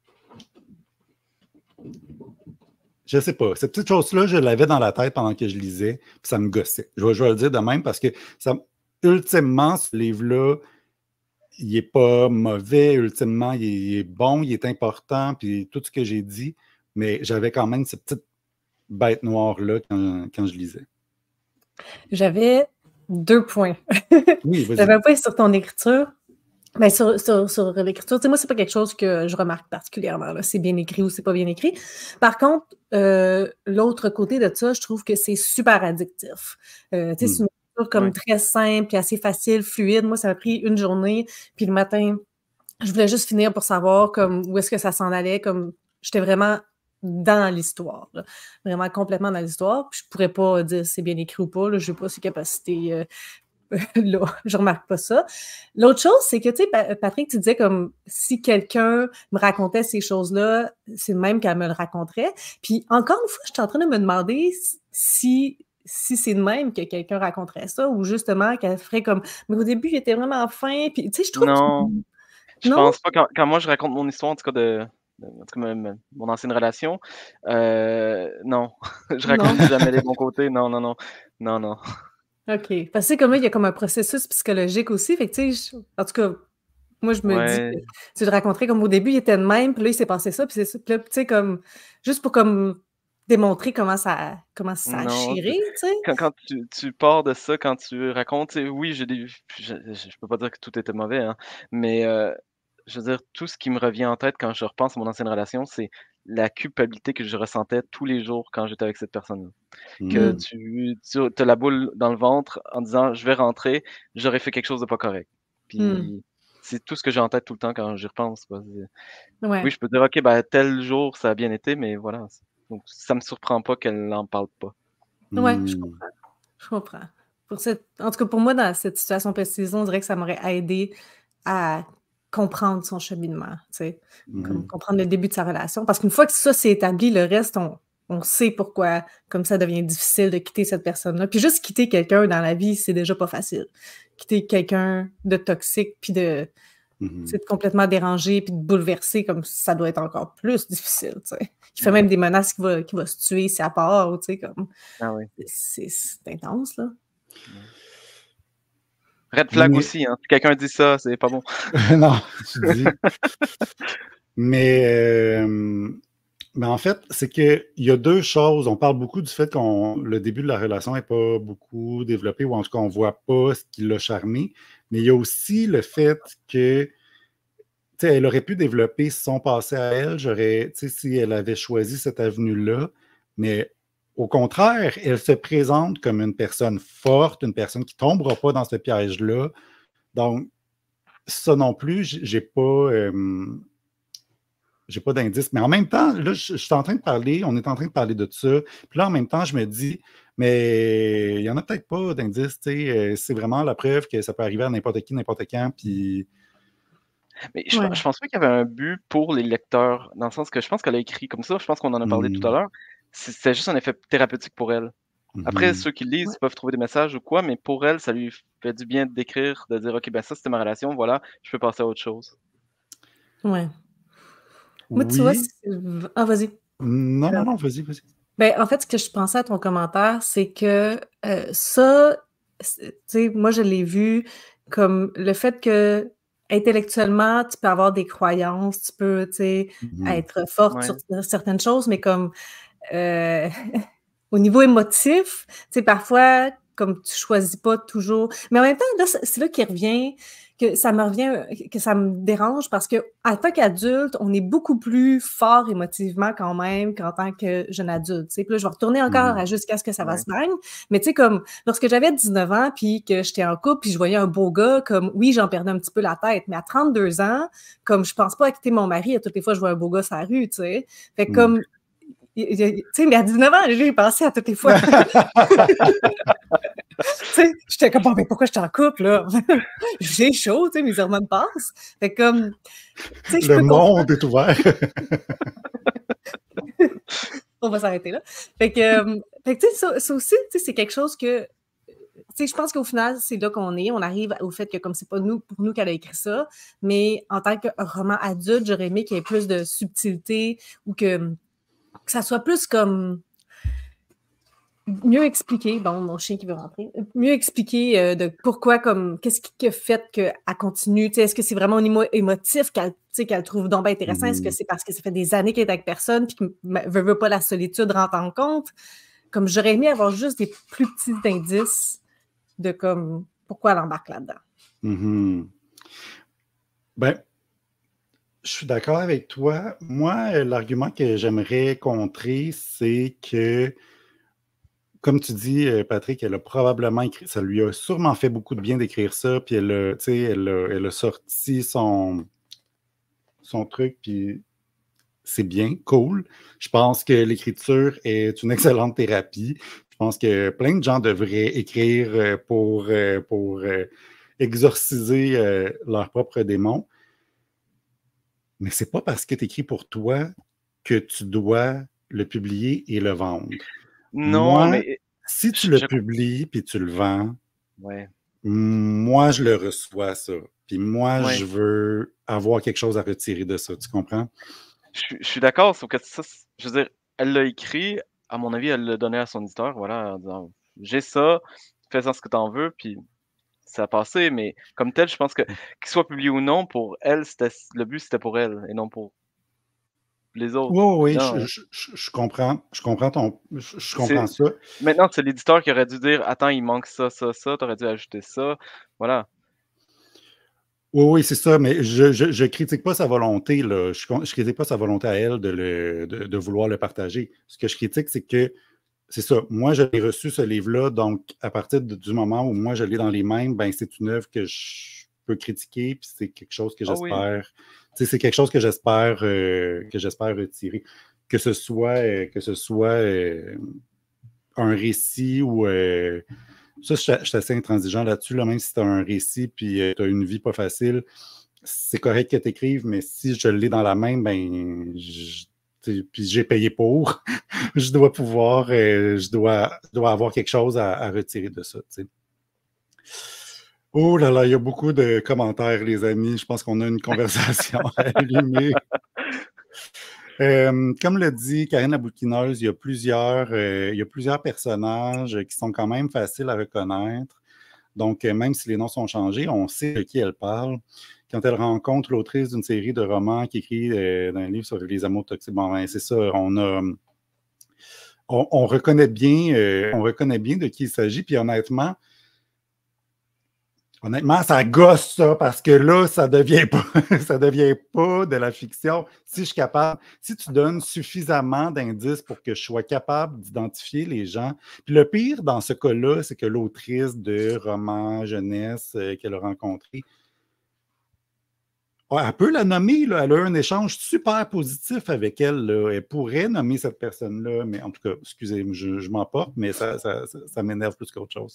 Je sais pas. Cette petite chose-là, je l'avais dans la tête pendant que je lisais, puis ça me gossait. Je vais le dire de même parce que ultimement, ce livre-là, il n'est pas mauvais. Ultimement, il est bon, il est important, puis tout ce que j'ai dit, mais j'avais quand même cette petite bête noire-là quand je lisais. J'avais 2 points. Oui, vas-y. J'avais un point sur ton écriture. Ben sur l'écriture, moi, c'est pas quelque chose que je remarque particulièrement. C'est bien écrit ou c'est pas bien écrit. Par contre, l'autre côté de ça, je trouve que c'est super addictif. C'est une écriture comme très simple et assez facile, fluide. Moi, ça m'a pris une journée, puis le matin, je voulais juste finir pour savoir comme où est-ce que ça s'en allait. Comme j'étais vraiment dans l'histoire, là. Vraiment complètement dans l'histoire. Puis je pourrais pas dire si c'est bien écrit ou pas. Là. Je n'ai pas ces capacités. Là, je remarque pas ça. L'autre chose, c'est que, tu sais, Patrick, tu disais comme si quelqu'un me racontait ces choses-là, c'est le même qu'elle me le raconterait. Puis encore une fois, je suis en train de me demander si c'est le même que quelqu'un raconterait ça ou justement qu'elle ferait comme, mais au début, il était vraiment fin. Puis, tu sais, je trouve Non, je pense pas. Quand moi, je raconte mon histoire, en tout cas, mon ancienne relation, non, je raconte jamais les bons côtés. Non. OK. Parce que comme là, il y a comme un processus psychologique aussi. Fait que, tu sais, en tout cas, Moi, je me dis que Ouais. tu le raconterais comme au début, il était de même, puis là, il s'est passé ça, puis c'est ça. Puis là, tu sais, comme, juste pour comme démontrer comment ça a Non, chiré, tu sais. quand tu pars de ça, quand tu racontes, tu sais, oui, j'ai des je peux pas dire que tout était mauvais, hein, mais je veux dire, tout ce qui me revient en tête quand je repense à mon ancienne relation, c'est la culpabilité que je ressentais tous les jours quand j'étais avec cette personne-là. Que Mmh. tu as la boule dans le ventre en disant: «Je vais rentrer, j'aurais fait quelque chose de pas correct». Mmh. Puis c'est tout ce que j'ai en tête tout le temps quand j'y repense, quoi. Oui, Ouais. je peux dire: «OK, bah, tel jour, ça a bien été», mais voilà, donc ça me surprend pas qu'elle en parle pas. Ouais, je Hmm. comprends. Je comprends. En tout cas, pour moi, dans cette situation précise, on dirait que ça m'aurait aidé à comprendre son cheminement, tu sais, comme Mhm. comprendre le début de sa relation. Parce qu'une fois que ça s'est établi, le reste, on sait pourquoi, comme ça devient difficile de quitter cette personne-là. Puis juste quitter quelqu'un dans la vie, c'est déjà pas facile. Quitter quelqu'un de toxique, puis de, tu sais, Mhm. de complètement dérangé, puis de bouleversé, comme ça doit être encore plus difficile, tu sais. Il fait Ouais. même des menaces qu'il va se tuer si elle part, tu sais, comme. Ah oui. C'est intense, là. Ouais. Red flag Mais aussi, hein, si quelqu'un dit ça, c'est pas bon. non, tu dis. Mais, mais en fait, c'est qu'il y a deux choses. On parle beaucoup du fait que le début de la relation n'est pas beaucoup développé, ou en tout cas, on ne voit pas ce qui l'a charmé. Mais il y a aussi le fait que, tu sais, elle aurait pu développer son passé à elle, tu sais, si elle avait choisi cette avenue-là. Mais au contraire, elle se présente comme une personne forte, une personne qui ne tombera pas dans ce piège-là. Donc, ça non plus, j'ai pas d'indice. Mais en même temps, là, je suis en train de parler, on est en train de parler de ça. Puis là, en même temps, je me dis, mais il y en a peut-être pas d'indice, tu sais. C'est vraiment la preuve que ça peut arriver à n'importe qui, n'importe quand. Puis, Mais Ouais. je pense pas qu'il y avait un but pour les lecteurs, dans le sens que je pense qu'elle a écrit comme ça, je pense qu'on en a parlé tout à hum, l'heure. C'était juste un effet thérapeutique pour elle. Après, mhm, ceux qui lisent Ouais. peuvent trouver des messages ou quoi, mais pour elle, ça lui fait du bien d'écrire, de dire: «OK, ben ça, c'était ma relation, voilà, je peux passer à autre chose». Ouais. Moi, tu vois, oui. vas-y. Non, non, non, vas-y, vas-y. Ben, en fait, ce que je pensais à ton commentaire, c'est que, ça, tu sais, moi, je l'ai vu comme le fait que intellectuellement, tu peux avoir des croyances, tu peux, tu sais, Mhm, être forte sur Ouais, certaines choses, mais comme, heu au niveau émotif, tu sais, parfois, comme tu choisis pas toujours mais en même temps, là, c'est là qu'il revient que ça me revient, que ça me dérange parce qu'en tant qu'adulte, on est beaucoup plus fort émotivement quand même qu'en tant que jeune adulte, tu sais. Puis là, je vais retourner encore mhm, à jusqu'à ce que ça va ouais. se baigne, mais tu sais, comme lorsque j'avais 19 ans puis que j'étais en couple puis je voyais un beau gars, comme oui, j'en perdais un petit peu la tête, mais à 32 ans, comme je pense pas à quitter mon mari à toutes les fois que je vois un beau gars sur la rue, tu sais. Fait que mhm. comme tu sais, mais à 19 ans, j'ai pensé à toutes les fois. Tu sais, j'étais comme, bon, mais pourquoi je suis en couple, là? J'ai chaud, tu sais, mes hormones passent. Fait comme, tu sais, je Le peux comprendre. monde est ouvert. On va s'arrêter là. Fait que tu sais, ça aussi, tu sais, c'est quelque chose que, tu sais, je pense qu'au final, c'est là qu'on est. On arrive au fait que, comme c'est pas nous, pour nous qu'elle a écrit ça, mais en tant que roman adulte, j'aurais aimé qu'il y ait plus de subtilité ou que ça soit plus comme mieux expliquer, bon, mon chien qui veut rentrer, mieux expliquer de pourquoi, comme, qu'est-ce qui a fait qu'elle continue, tu sais, est-ce que c'est vraiment au niveau émotif qu'elle, tu sais, qu'elle trouve donc bien intéressant, est-ce que Mhm. c'est parce que ça fait des années qu'elle est avec personne, puis que veut pas la solitude rentre en compte, comme j'aurais aimé avoir juste des plus petits indices de comme, pourquoi elle embarque là-dedans. Mhm. Ben, je suis d'accord avec toi. Moi, l'argument que j'aimerais contrer, c'est que, comme tu dis, Patrick, elle a probablement écrit, ça lui a sûrement fait beaucoup de bien d'écrire ça, puis tu sais, elle a sorti son truc, puis c'est bien, cool. Je pense que l'écriture est une excellente thérapie. Je pense que plein de gens devraient écrire pour exorciser leurs propres démons. Mais c'est pas parce que tu écris pour toi que tu dois le publier et le vendre. Non, Moi, mais si tu je le je publies puis tu le vends, ouais, moi, je le reçois, ça. Puis moi, ouais. je veux avoir quelque chose à retirer de ça. Tu comprends? Je suis d'accord, sauf que ça, je veux dire, elle l'a écrit, à mon avis, elle l'a donné à son éditeur, voilà, en disant: «J'ai ça, fais-en ce que tu en veux», puis ça a passé, mais comme tel, je pense que qu'il soit publié ou non, pour elle, le but, c'était pour elle et non pour les autres. Oui, Maintenant, je comprends. Je comprends ça. maintenant, c'est l'éditeur qui aurait dû dire, attends, il manque ça, ça, ça, t'aurais dû ajouter ça. Voilà. Oui, c'est ça, mais je critique pas sa volonté, là. Je critique pas sa volonté à elle de vouloir le partager. Ce que je critique, c'est que c'est ça. Moi, j'ai reçu ce livre-là, donc à partir du moment où moi je l'ai dans les mains, ben c'est une œuvre que je peux critiquer, puis c'est quelque chose que Ah oui. j'espère. C'est quelque chose que j'espère retirer. Que ce soit un récit ou ça, je suis assez intransigeant là-dessus, là, même si tu as un récit puis tu as une vie pas facile, c'est correct que tu écrives, mais si je l'ai dans la main, ben puis j'ai payé pour, je dois pouvoir, je dois avoir quelque chose à retirer de ça. T'sais. Oh là là, il y a beaucoup de commentaires, les amis. Je pense qu'on a une conversation à allumer. Comme le dit Karine la bouquineuse, il y a plusieurs personnages qui sont quand même faciles à reconnaître. Donc, même si les noms sont changés, on sait de qui elle parle. Quand elle rencontre l'autrice d'une série de romans qui écrit d'un livre sur les amours toxiques, bon, ben, c'est ça, on reconnaît bien de qui il s'agit. Puis honnêtement, ça gosse ça, parce que là, ça devient pas, ça devient pas de la fiction. Si je suis capable, si tu donnes suffisamment d'indices pour que je sois capable d'identifier les gens. Puis le pire dans ce cas-là, c'est que l'autrice de roman jeunesse qu'elle a rencontré, elle peut la nommer, là, elle a eu un échange super positif avec elle. Là. Elle pourrait nommer cette personne-là, mais en tout cas, excusez, je m'emporte, mais ça m'énerve plus qu'autre chose.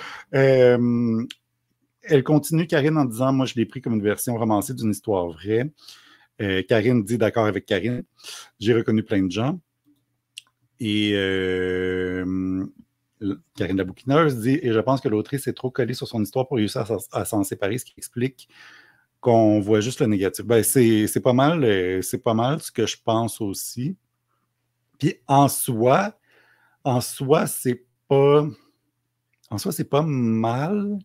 Elle continue, Karine, en disant, moi, je l'ai pris comme une version romancée d'une histoire vraie. Karine dit, d'accord avec Karine. J'ai reconnu plein de gens. Et Karine la bouquineuse dit, et je pense que l'autrice est trop collée sur son histoire pour réussir à s'en séparer, ce qui explique qu'on voit juste le négatif. Ben, c'est pas mal ce que je pense aussi. Puis en soi, c'est pas mal.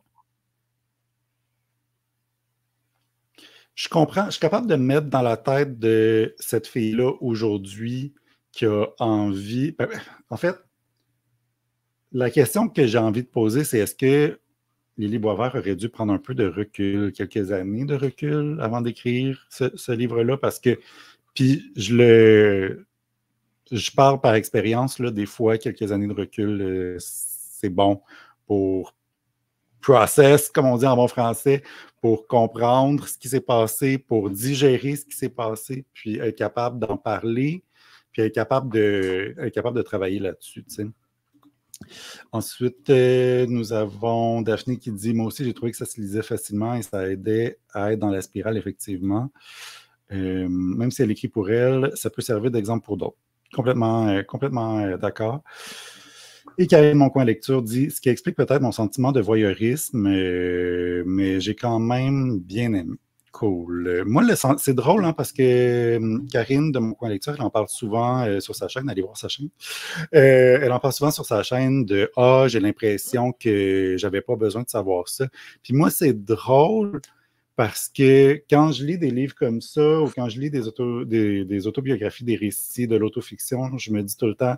Je comprends, je suis capable de me mettre dans la tête de cette fille-là aujourd'hui qui a envie. En fait, la question que j'ai envie de poser, c'est est-ce que Lily Boisvert aurait dû prendre un peu de recul, quelques années de recul avant d'écrire ce livre-là? Parce que, puis je parle par expérience, là, des fois, quelques années de recul, c'est bon pour process, comme on dit en bon français, pour comprendre ce qui s'est passé, pour digérer ce qui s'est passé, puis être capable d'en parler, puis être capable de travailler là-dessus. Tu sais. Ensuite, nous avons Daphné qui dit « Moi aussi, j'ai trouvé que ça se lisait facilement et ça aidait à être dans la spirale, effectivement. Même si elle écrit pour elle, ça peut servir d'exemple pour d'autres. » Complètement d'accord. Et Karine, mon coin lecture, dit « Ce qui explique peut-être mon sentiment de voyeurisme, mais j'ai quand même bien aimé. » Cool. Moi, c'est drôle hein, parce que Karine, de mon coin lecture, elle en parle souvent sur sa chaîne. Allez voir sa chaîne. Elle en parle souvent sur sa chaîne de « Ah, j'ai l'impression que j'avais pas besoin de savoir ça. » Puis moi, c'est drôle parce que quand je lis des livres comme ça ou quand je lis des autobiographies, des récits, de l'autofiction, je me dis tout le temps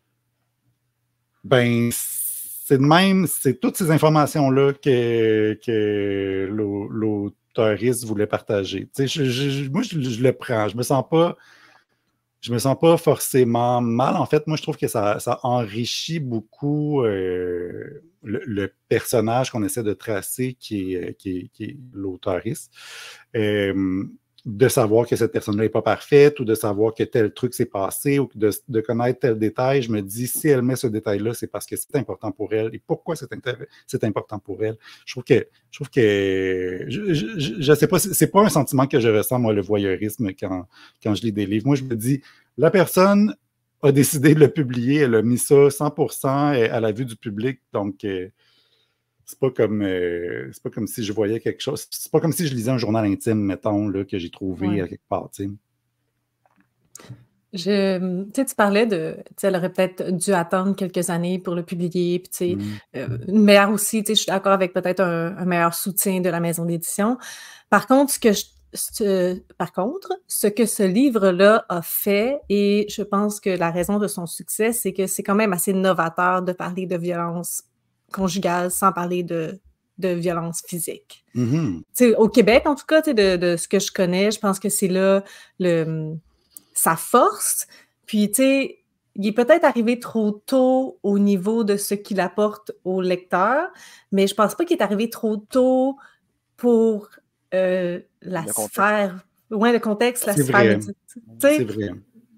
ben, c'est de même, c'est toutes ces informations-là que l'auteuriste voulait partager. Tu sais, moi, je le prends. Je me sens pas forcément mal. En fait, moi, je trouve que ça enrichit beaucoup le personnage qu'on essaie de tracer, qui est l'auteuriste. De savoir que cette personne-là n'est pas parfaite ou de savoir que tel truc s'est passé ou de connaître tel détail, je me dis, si elle met ce détail-là, c'est parce que c'est important pour elle. Et pourquoi c'est important pour elle? Je trouve que je sais pas, c'est pas un sentiment que je ressens, moi, le voyeurisme, quand je lis des livres. Moi, je me dis, la personne a décidé de le publier, elle a mis ça 100% à la vue du public, donc c'est pas comme si je voyais quelque chose. C'est pas comme si je lisais un journal intime, mettons, là, que j'ai trouvé à quelque part. Tu sais. Tu parlais elle aurait peut-être dû attendre quelques années pour le publier, puis tu sais, Mm. une meilleure aussi, je suis d'accord avec peut-être un meilleur soutien de la maison d'édition. Par contre, ce que ce livre-là a fait, et je pense que la raison de son succès, c'est que c'est quand même assez novateur de parler de violence conjugale sans parler de violence physique. Mm-hmm. Au Québec, en tout cas, de ce que je connais, je pense que c'est là sa force. Puis, il est peut-être arrivé trop tôt au niveau de ce qu'il apporte au lecteur, mais je pense pas qu'il est arrivé trop tôt pour la Le contexte. sphère, le contexte, la C'est sphère vrai. médiatique. C'est vrai.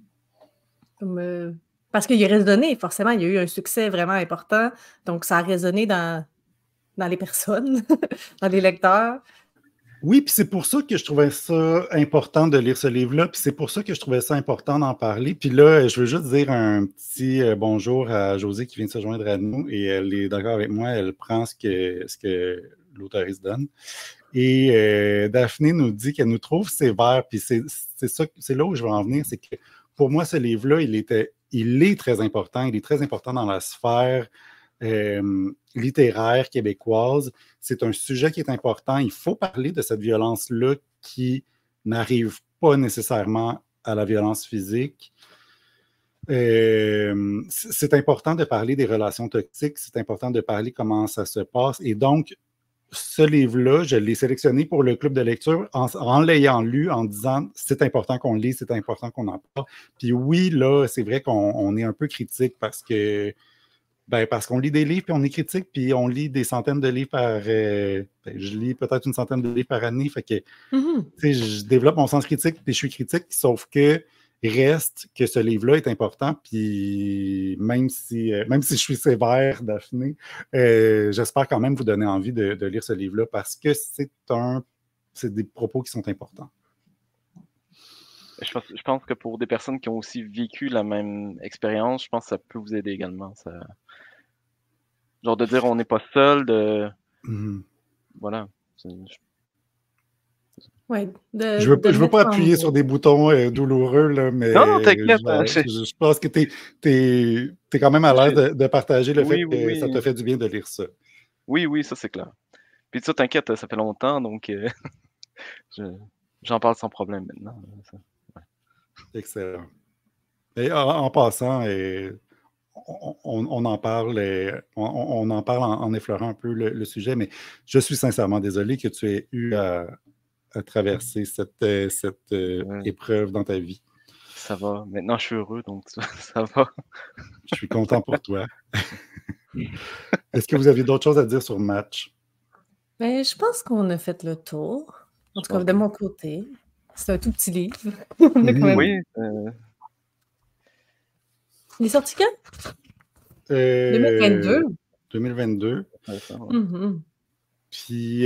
Parce qu'il a résonné, forcément, il y a eu un succès vraiment important, donc ça a résonné dans les personnes, dans les lecteurs. Oui, puis c'est pour ça que je trouvais ça important de lire ce livre-là, puis c'est pour ça que je trouvais ça important d'en parler. Puis là, je veux juste dire un petit bonjour à Josée qui vient de se joindre à nous, et elle est d'accord avec moi, elle prend ce que l'auteuriste donne. Et Daphné nous dit qu'elle nous trouve sévère, puis c'est là où je veux en venir, c'est que pour moi, ce livre-là, il est très important, il est très important dans la sphère littéraire québécoise. C'est un sujet qui est important. Il faut parler de cette violence-là qui n'arrive pas nécessairement à la violence physique. C'est important de parler des relations toxiques, c'est important de parler comment ça se passe. Et donc, ce livre-là, je l'ai sélectionné pour le club de lecture en l'ayant lu, en disant c'est important qu'on le lise, c'est important qu'on en parle. Puis oui, là, c'est vrai qu'on est un peu critique parce qu'on lit des livres, puis on est critique, puis on lit des centaines de livres je lis peut-être une centaine de livres par année, fait que je développe mon sens critique, puis je suis critique, sauf que reste que ce livre-là est important, puis même si je suis sévère, Daphné, j'espère quand même vous donner envie de lire ce livre-là, parce que c'est des propos qui sont importants. Je pense que pour des personnes qui ont aussi vécu la même expérience, je pense que ça peut vous aider également. Genre de dire on n'est pas seul, voilà. Ouais, je veux pas appuyer sur des boutons douloureux, là, mais non, t'inquiète. Je pense que t'es quand même à l'aise de partager le fait que ça te fait du bien de lire ça. Oui, ça c'est clair. Puis ça, t'inquiète, ça fait longtemps, donc j'en parle sans problème maintenant. Ouais. Excellent. Et en passant, on en parle, on en parle en effleurant un peu le sujet, mais je suis sincèrement désolé que tu aies eu à traverser cette épreuve dans ta vie. Ça va. Maintenant, je suis heureux, donc ça va. Je suis content pour toi. Est-ce que vous avez d'autres choses à dire sur Match? Ben, je pense qu'on a fait le tour. En tout cas, de mon côté. C'est un tout petit livre. Oui. Il est sorti quand? 2022. 2022. Ouais, ça, ouais. Puis,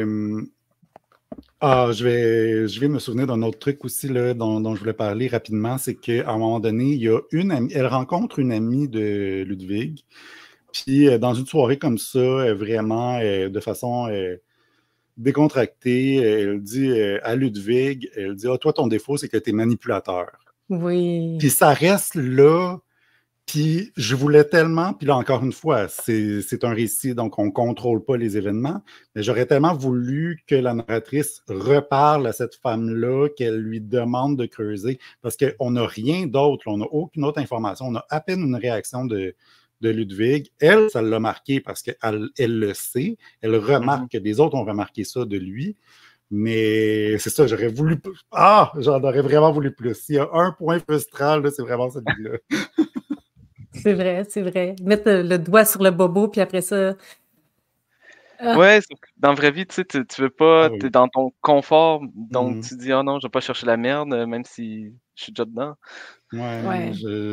je vais me souvenir d'un autre truc aussi là, dont je voulais parler rapidement, c'est qu'à un moment donné, il y a elle rencontre une amie de Ludwig, puis dans une soirée comme ça, vraiment de façon décontractée, elle dit à Ludwig, elle dit « Ah, toi, ton défaut, c'est que tu es manipulateur. » Oui. Puis ça reste là. Puis je voulais tellement, puis là encore une fois, c'est un récit, donc on ne contrôle pas les événements, mais j'aurais tellement voulu que la narratrice reparle à cette femme-là, qu'elle lui demande de creuser, parce qu'on n'a rien d'autre, on n'a aucune autre information, on a à peine une réaction de Ludwig. Elle, ça l'a marqué parce qu'elle le sait, elle remarque que les autres ont remarqué ça de lui. Mais c'est ça, j'aurais voulu... j'en aurais vraiment voulu plus. S'il y a un point frustrant, là, c'est vraiment celui-là. C'est vrai. Mettre le doigt sur le bobo, puis après ça... Ouais, dans la vraie vie, tu sais, tu veux pas, t'es dans ton confort, donc tu dis « Ah non, je vais pas chercher la merde, même si je suis déjà dedans. » Ouais.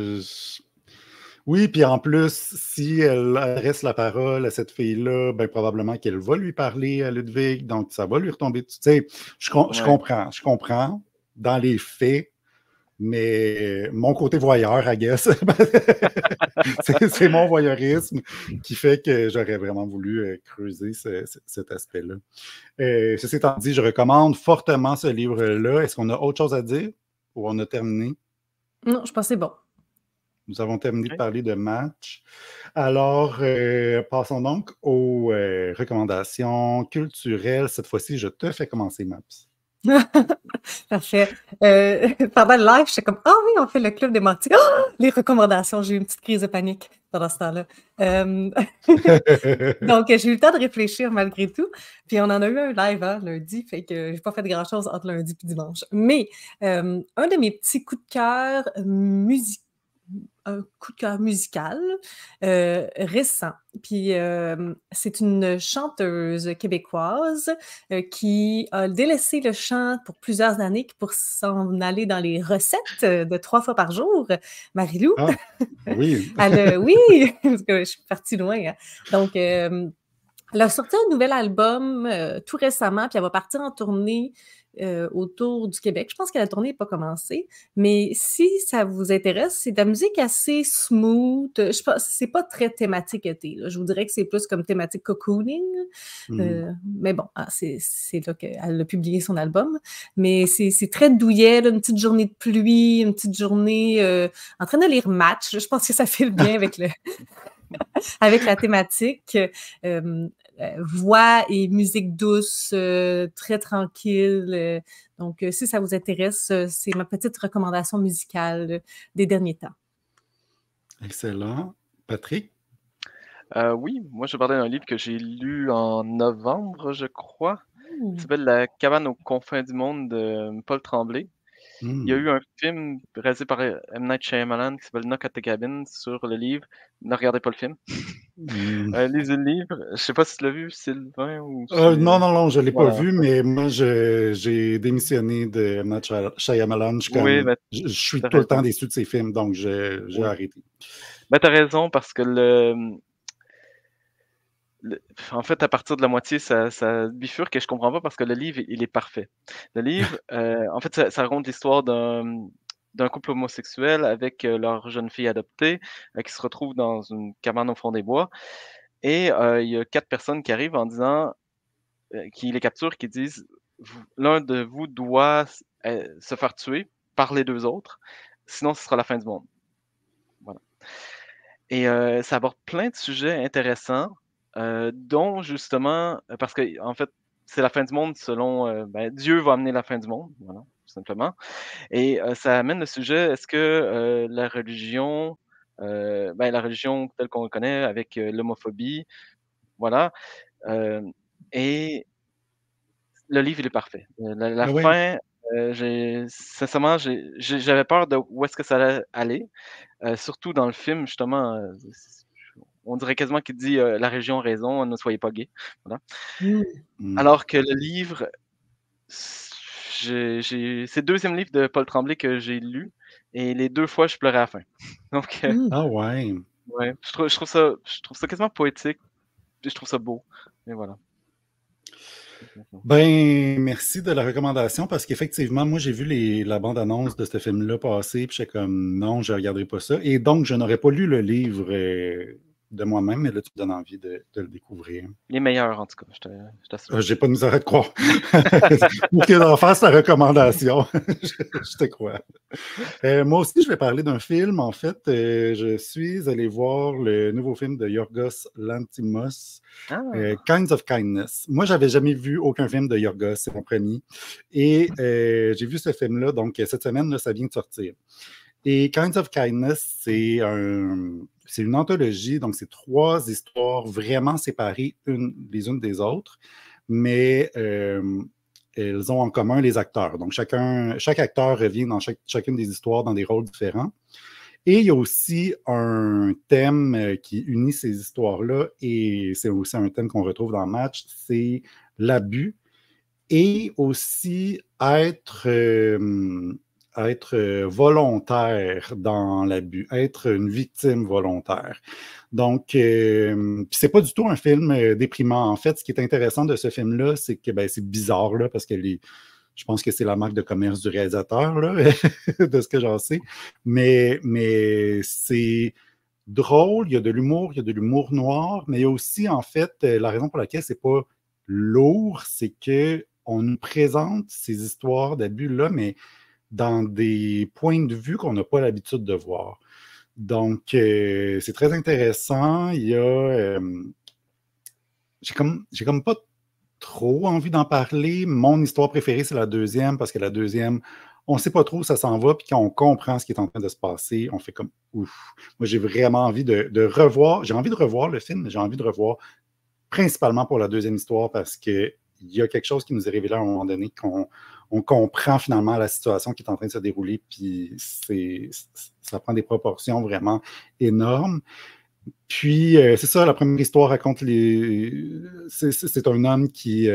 Oui, puis en plus, si elle adresse la parole à cette fille-là, ben probablement qu'elle va lui parler à Ludwig, donc ça va lui retomber dessus. Tu sais, je comprends dans les faits, mais mon côté voyeur, I guess, c'est mon voyeurisme qui fait que j'aurais vraiment voulu creuser cet aspect-là. Ceci étant dit, je recommande fortement ce livre-là. Est-ce qu'on a autre chose à dire ou on a terminé? Non, je pense que c'est bon. Nous avons terminé de Ok. parler de match. Alors, passons donc aux recommandations culturelles. Cette fois-ci, je te fais commencer, Maps. Parfait. Pendant le live, j'étais comme, ah oui, on fait le club des mentis. Ah! Les recommandations, j'ai eu une petite crise de panique pendant ce temps-là. Euh, Donc, j'ai eu le temps de réfléchir malgré tout. Puis, on en a eu un live lundi, fait que j'ai pas fait grand-chose entre lundi et dimanche. Mais un de mes petits coups de cœur un coup de cœur musical récent. Puis c'est une chanteuse québécoise qui a délaissé le chant pour plusieurs années pour s'en aller dans les recettes de 3 fois par jour. Marie-Lou, Ah, oui. oui, parce que je suis partie loin. Hein. Donc, elle a sorti un nouvel album tout récemment, puis elle va partir en tournée autour du Québec. Je pense que la tournée n'est pas commencée, mais si ça vous intéresse, c'est de la musique assez smooth. Je pense c'est pas très thématique été. Là. Je vous dirais que c'est plus comme thématique cocooning. Mais bon, c'est là qu'elle a publié son album. Mais c'est très douillet, là, une petite journée de pluie, une petite journée en train de lire Match. Je pense que ça fait le bien avec avec la thématique. Voix et musique douce, très tranquille. Donc, si ça vous intéresse, c'est ma petite recommandation musicale des derniers temps. Excellent. Patrick? Oui, moi je parlais d'un livre que j'ai lu en novembre, je crois. Mmh. Il s'appelle La cabane aux confins du monde de Paul Tremblay. Il y a eu un film réalisé par M. Night Shyamalan qui s'appelle Knock at the Cabin sur le livre. Ne regardez pas le film. Lisez le livre. Je sais pas si tu l'as vu, Sylvain, ou si... Non, je ne l'ai pas Voilà. vu, mais moi, j'ai démissionné de M. Night Shyamalan. Oui, ben, Je suis t'as tout le temps raison. déçu de ses films, donc j'ai Oui. arrêté. Ben, t'as raison, parce que en fait, à partir de la moitié, ça bifurque et je comprends pas parce que le livre, il est parfait. Le livre, en fait, ça raconte l'histoire d'un couple homosexuel avec leur jeune fille adoptée qui se retrouve dans une cabane au fond des bois. Et il y a 4 personnes qui arrivent en disant, qui les capturent, qui disent l'un de vous doit se faire tuer par les 2 autres, sinon ce sera la fin du monde. Voilà. Et ça aborde plein de sujets intéressants, dont justement, parce que en fait, c'est la fin du monde selon, Dieu va amener la fin du monde, voilà, tout simplement. Et ça amène le sujet, est-ce que la religion telle qu'on le connaît avec l'homophobie, voilà, et le livre, il est parfait. La Ah oui. fin, sincèrement, j'avais peur de où est-ce que ça allait aller, surtout dans le film, justement, on dirait quasiment qu'il dit la région a raison, ne soyez pas gay. Voilà. Alors que le livre, c'est le deuxième livre de Paul Tremblay que j'ai lu et les 2 fois je pleurais à la fin. Donc Ah ouais. ouais, je trouve ça quasiment poétique et je trouve ça beau. Et voilà. Ben, merci de la recommandation parce qu'effectivement, moi, j'ai vu la bande-annonce de ce film-là passer, puis j'étais comme non, je ne regarderai pas ça. Et donc, je n'aurais pas lu le livre de moi-même, mais là, tu me donnes envie de le découvrir. Les meilleurs, en tout cas, je t'assure. J'ai pas de misère à te croire. Pour qu'il en fasse la recommandation, je te crois. Moi aussi, je vais parler d'un film. En fait, je suis allé voir le nouveau film de Yorgos Lanthimos, Kinds of Kindness. Moi, j'avais jamais vu aucun film de Yorgos, c'est mon premier. Et j'ai vu ce film-là, donc cette semaine, là, ça vient de sortir. Et Kinds of Kindness, c'est une anthologie, donc c'est 3 histoires vraiment séparées les unes des autres, mais elles ont en commun les acteurs. Donc chaque acteur revient dans chacune des histoires dans des rôles différents. Et il y a aussi un thème qui unit ces histoires-là, et c'est aussi un thème qu'on retrouve dans Match, c'est l'abus et aussi être volontaire dans l'abus, être une victime volontaire. Donc, c'est pas du tout un film déprimant. En fait, ce qui est intéressant de ce film-là, c'est que c'est bizarre, là, parce que je pense que c'est la marque de commerce du réalisateur, là, de ce que j'en sais. Mais c'est drôle, il y a de l'humour noir, mais il y a aussi, en fait, la raison pour laquelle c'est pas lourd, c'est qu'on nous présente ces histoires d'abus-là, mais dans des points de vue qu'on n'a pas l'habitude de voir. Donc, c'est très intéressant. Il y a... j'ai comme pas trop envie d'en parler. Mon histoire préférée, c'est la deuxième, parce que la deuxième, on ne sait pas trop où ça s'en va, puis quand on comprend ce qui est en train de se passer, on fait comme ouf. Moi, j'ai vraiment envie de revoir. J'ai envie de revoir le film, mais j'ai envie de revoir principalement pour la deuxième histoire, parce qu'il y a quelque chose qui nous est révélé à un moment donné, qu'on comprend finalement la situation qui est en train de se dérouler, puis ça prend des proportions vraiment énormes. Puis, c'est ça, la première histoire raconte c'est un homme qui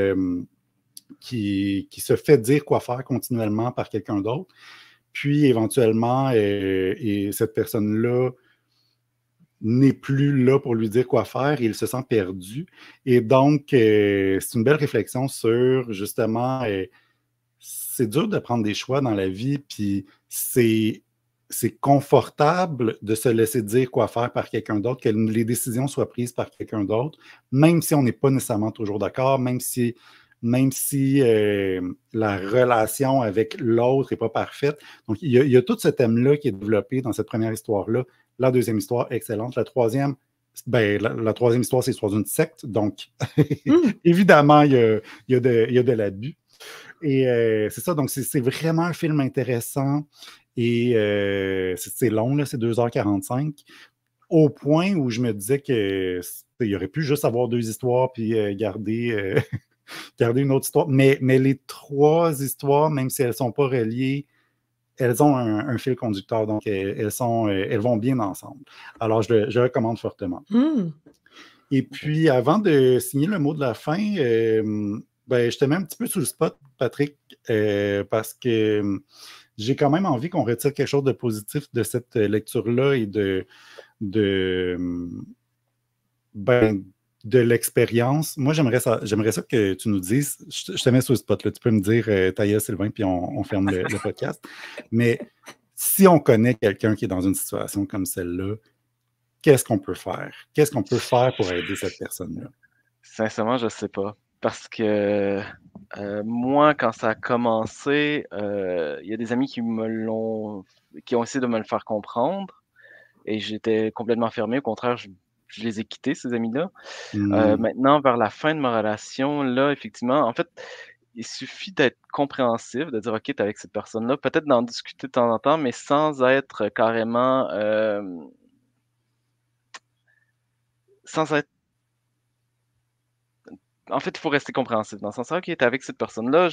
se fait dire quoi faire continuellement par quelqu'un d'autre. Puis, éventuellement, et cette personne-là n'est plus là pour lui dire quoi faire et il se sent perdu. Et donc, c'est une belle réflexion sur, justement, c'est dur de prendre des choix dans la vie, puis c'est confortable de se laisser dire quoi faire par quelqu'un d'autre, que les décisions soient prises par quelqu'un d'autre, même si on n'est pas nécessairement toujours d'accord, même si la relation avec l'autre n'est pas parfaite. Donc, il y a tout ce thème-là qui est développé dans cette première histoire-là. La deuxième histoire, excellente. La troisième, la troisième histoire, c'est l'histoire d'une secte. Donc, évidemment, il y a de l'abus. Et c'est ça, donc c'est vraiment un film intéressant. Et c'est long, là, c'est 2h45. Au point où je me disais qu'il aurait pu juste avoir deux histoires puis garder une autre histoire. Mais les trois histoires, même si elles ne sont pas reliées, elles ont un fil conducteur. Donc, elles vont bien ensemble. Alors, je recommande fortement. Et puis, avant de signer le mot de la fin, je te mets un petit peu sous le spot, Patrick, parce que j'ai quand même envie qu'on retire quelque chose de positif de cette lecture-là et de l'expérience. Moi, j'aimerais ça que tu nous dises, je te mets sous le spot, là, tu peux me dire Taïa, Sylvain, puis on ferme le podcast. Mais si on connaît quelqu'un qui est dans une situation comme celle-là, qu'est-ce qu'on peut faire? Qu'est-ce qu'on peut faire pour aider cette personne-là? Sincèrement, je ne sais pas. Parce que moi, quand ça a commencé, il y a des amis qui ont essayé de me le faire comprendre et j'étais complètement fermé. Au contraire, je les ai quittés, ces amis-là. Maintenant, vers la fin de ma relation, là, effectivement, en fait, il suffit d'être compréhensif, de dire, OK, tu es avec cette personne-là, peut-être d'en discuter de temps en temps, mais sans être carrément... sans être... En fait, il faut rester compréhensif dans le sens, OK, tu es avec cette personne-là,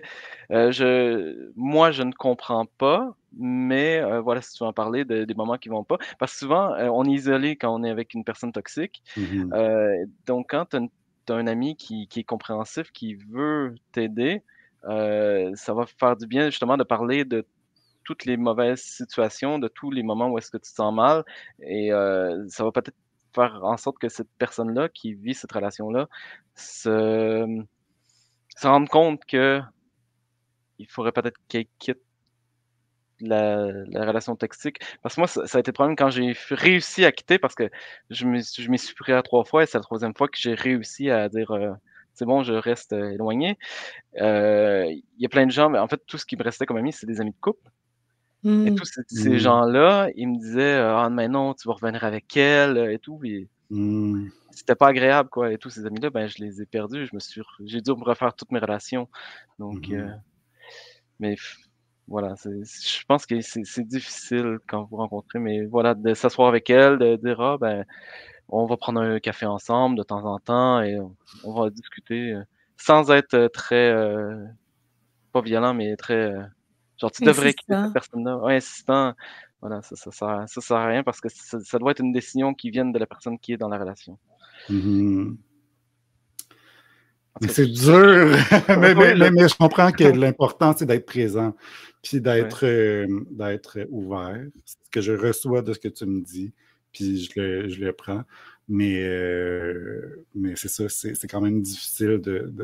moi, je ne comprends pas, mais voilà, si tu veux en parler des moments qui vont pas. Parce que souvent, on est isolé quand on est avec une personne toxique. Donc, quand tu as un ami qui est compréhensif, qui veut t'aider, ça va faire du bien justement de parler de toutes les mauvaises situations, de tous les moments où est-ce que tu te sens mal. Et ça va peut-être faire en sorte que cette personne-là qui vit cette relation-là se rende compte que il faudrait peut-être qu'elle quitte la relation toxique. Parce que moi, ça a été le problème quand j'ai réussi à quitter, parce que je m'y suis pris à 3 fois et c'est la troisième fois que j'ai réussi à dire c'est bon, je reste éloigné. Il y a plein de gens, mais en fait, tout ce qui me restait comme amis, c'est des amis de couple. Et tous ces gens-là, ils me disaient ah, mais non, tu vas revenir avec elle et tout. Et c'était pas agréable, quoi. Et tous ces amis-là, ben, je les ai perdus. J'ai dû me refaire toutes mes relations. Donc, mais voilà, je pense que c'est difficile quand vous rencontrez, mais voilà, de s'asseoir avec elle, de dire ah, ben, on va prendre un café ensemble de temps en temps et on va discuter sans être très, pas violent, mais très. Genre, tu devrais quitter cette personne-là. Ouais, insistant. Voilà, ça sert à rien parce que ça doit être une décision qui vienne de la personne qui est dans la relation. Mais c'est dur. mais je comprends que l'important, c'est d'être présent puis d'être ouvert. C'est ce que je reçois de ce que tu me dis, puis je le prends. Mais c'est ça, c'est quand même difficile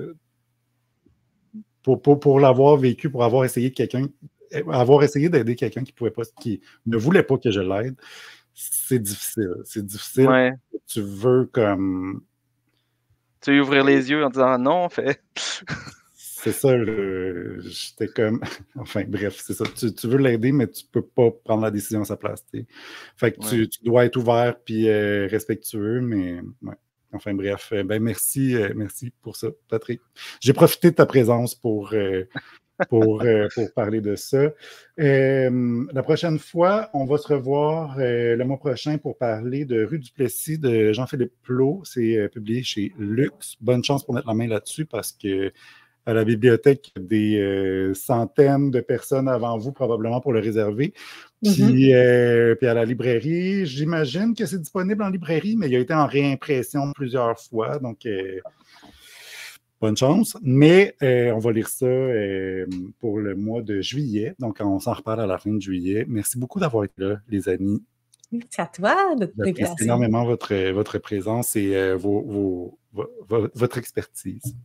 pour l'avoir vécu, pour avoir essayé d'aider quelqu'un qui ne voulait pas que je l'aide. C'est difficile. C'est difficile. Ouais. Tu veux comme... Tu veux ouvrir les yeux en disant non, en fait. c'est ça, j'étais comme... Enfin, bref, c'est ça. Tu veux l'aider, mais tu peux pas prendre la décision à sa place, tu sais. Fait que Ouais. tu dois être ouvert puis respectueux, mais... Ouais. Enfin, bref. Ben, merci pour ça, Patrick. J'ai profité de ta présence pour parler de ça. La prochaine fois, on va se revoir le mois prochain pour parler de Rue du Plessis de Jean-Philippe Plot. C'est publié chez Lux. Bonne chance pour mettre la main là-dessus parce que à la bibliothèque, il y a des centaines de personnes avant vous, probablement, pour le réserver. Puis, puis à la librairie, j'imagine que c'est disponible en librairie, mais il a été en réimpression plusieurs fois. Donc, bonne chance. Mais on va lire ça pour le mois de juillet. Donc, on s'en reparle à la fin de juillet. Merci beaucoup d'avoir été là, les amis. C'est à toi de J'apprécie énormément votre présence et votre expertise.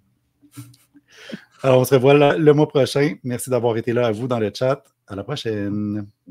Alors, on se revoit le mois prochain. Merci d'avoir été là à vous dans le chat. À la prochaine.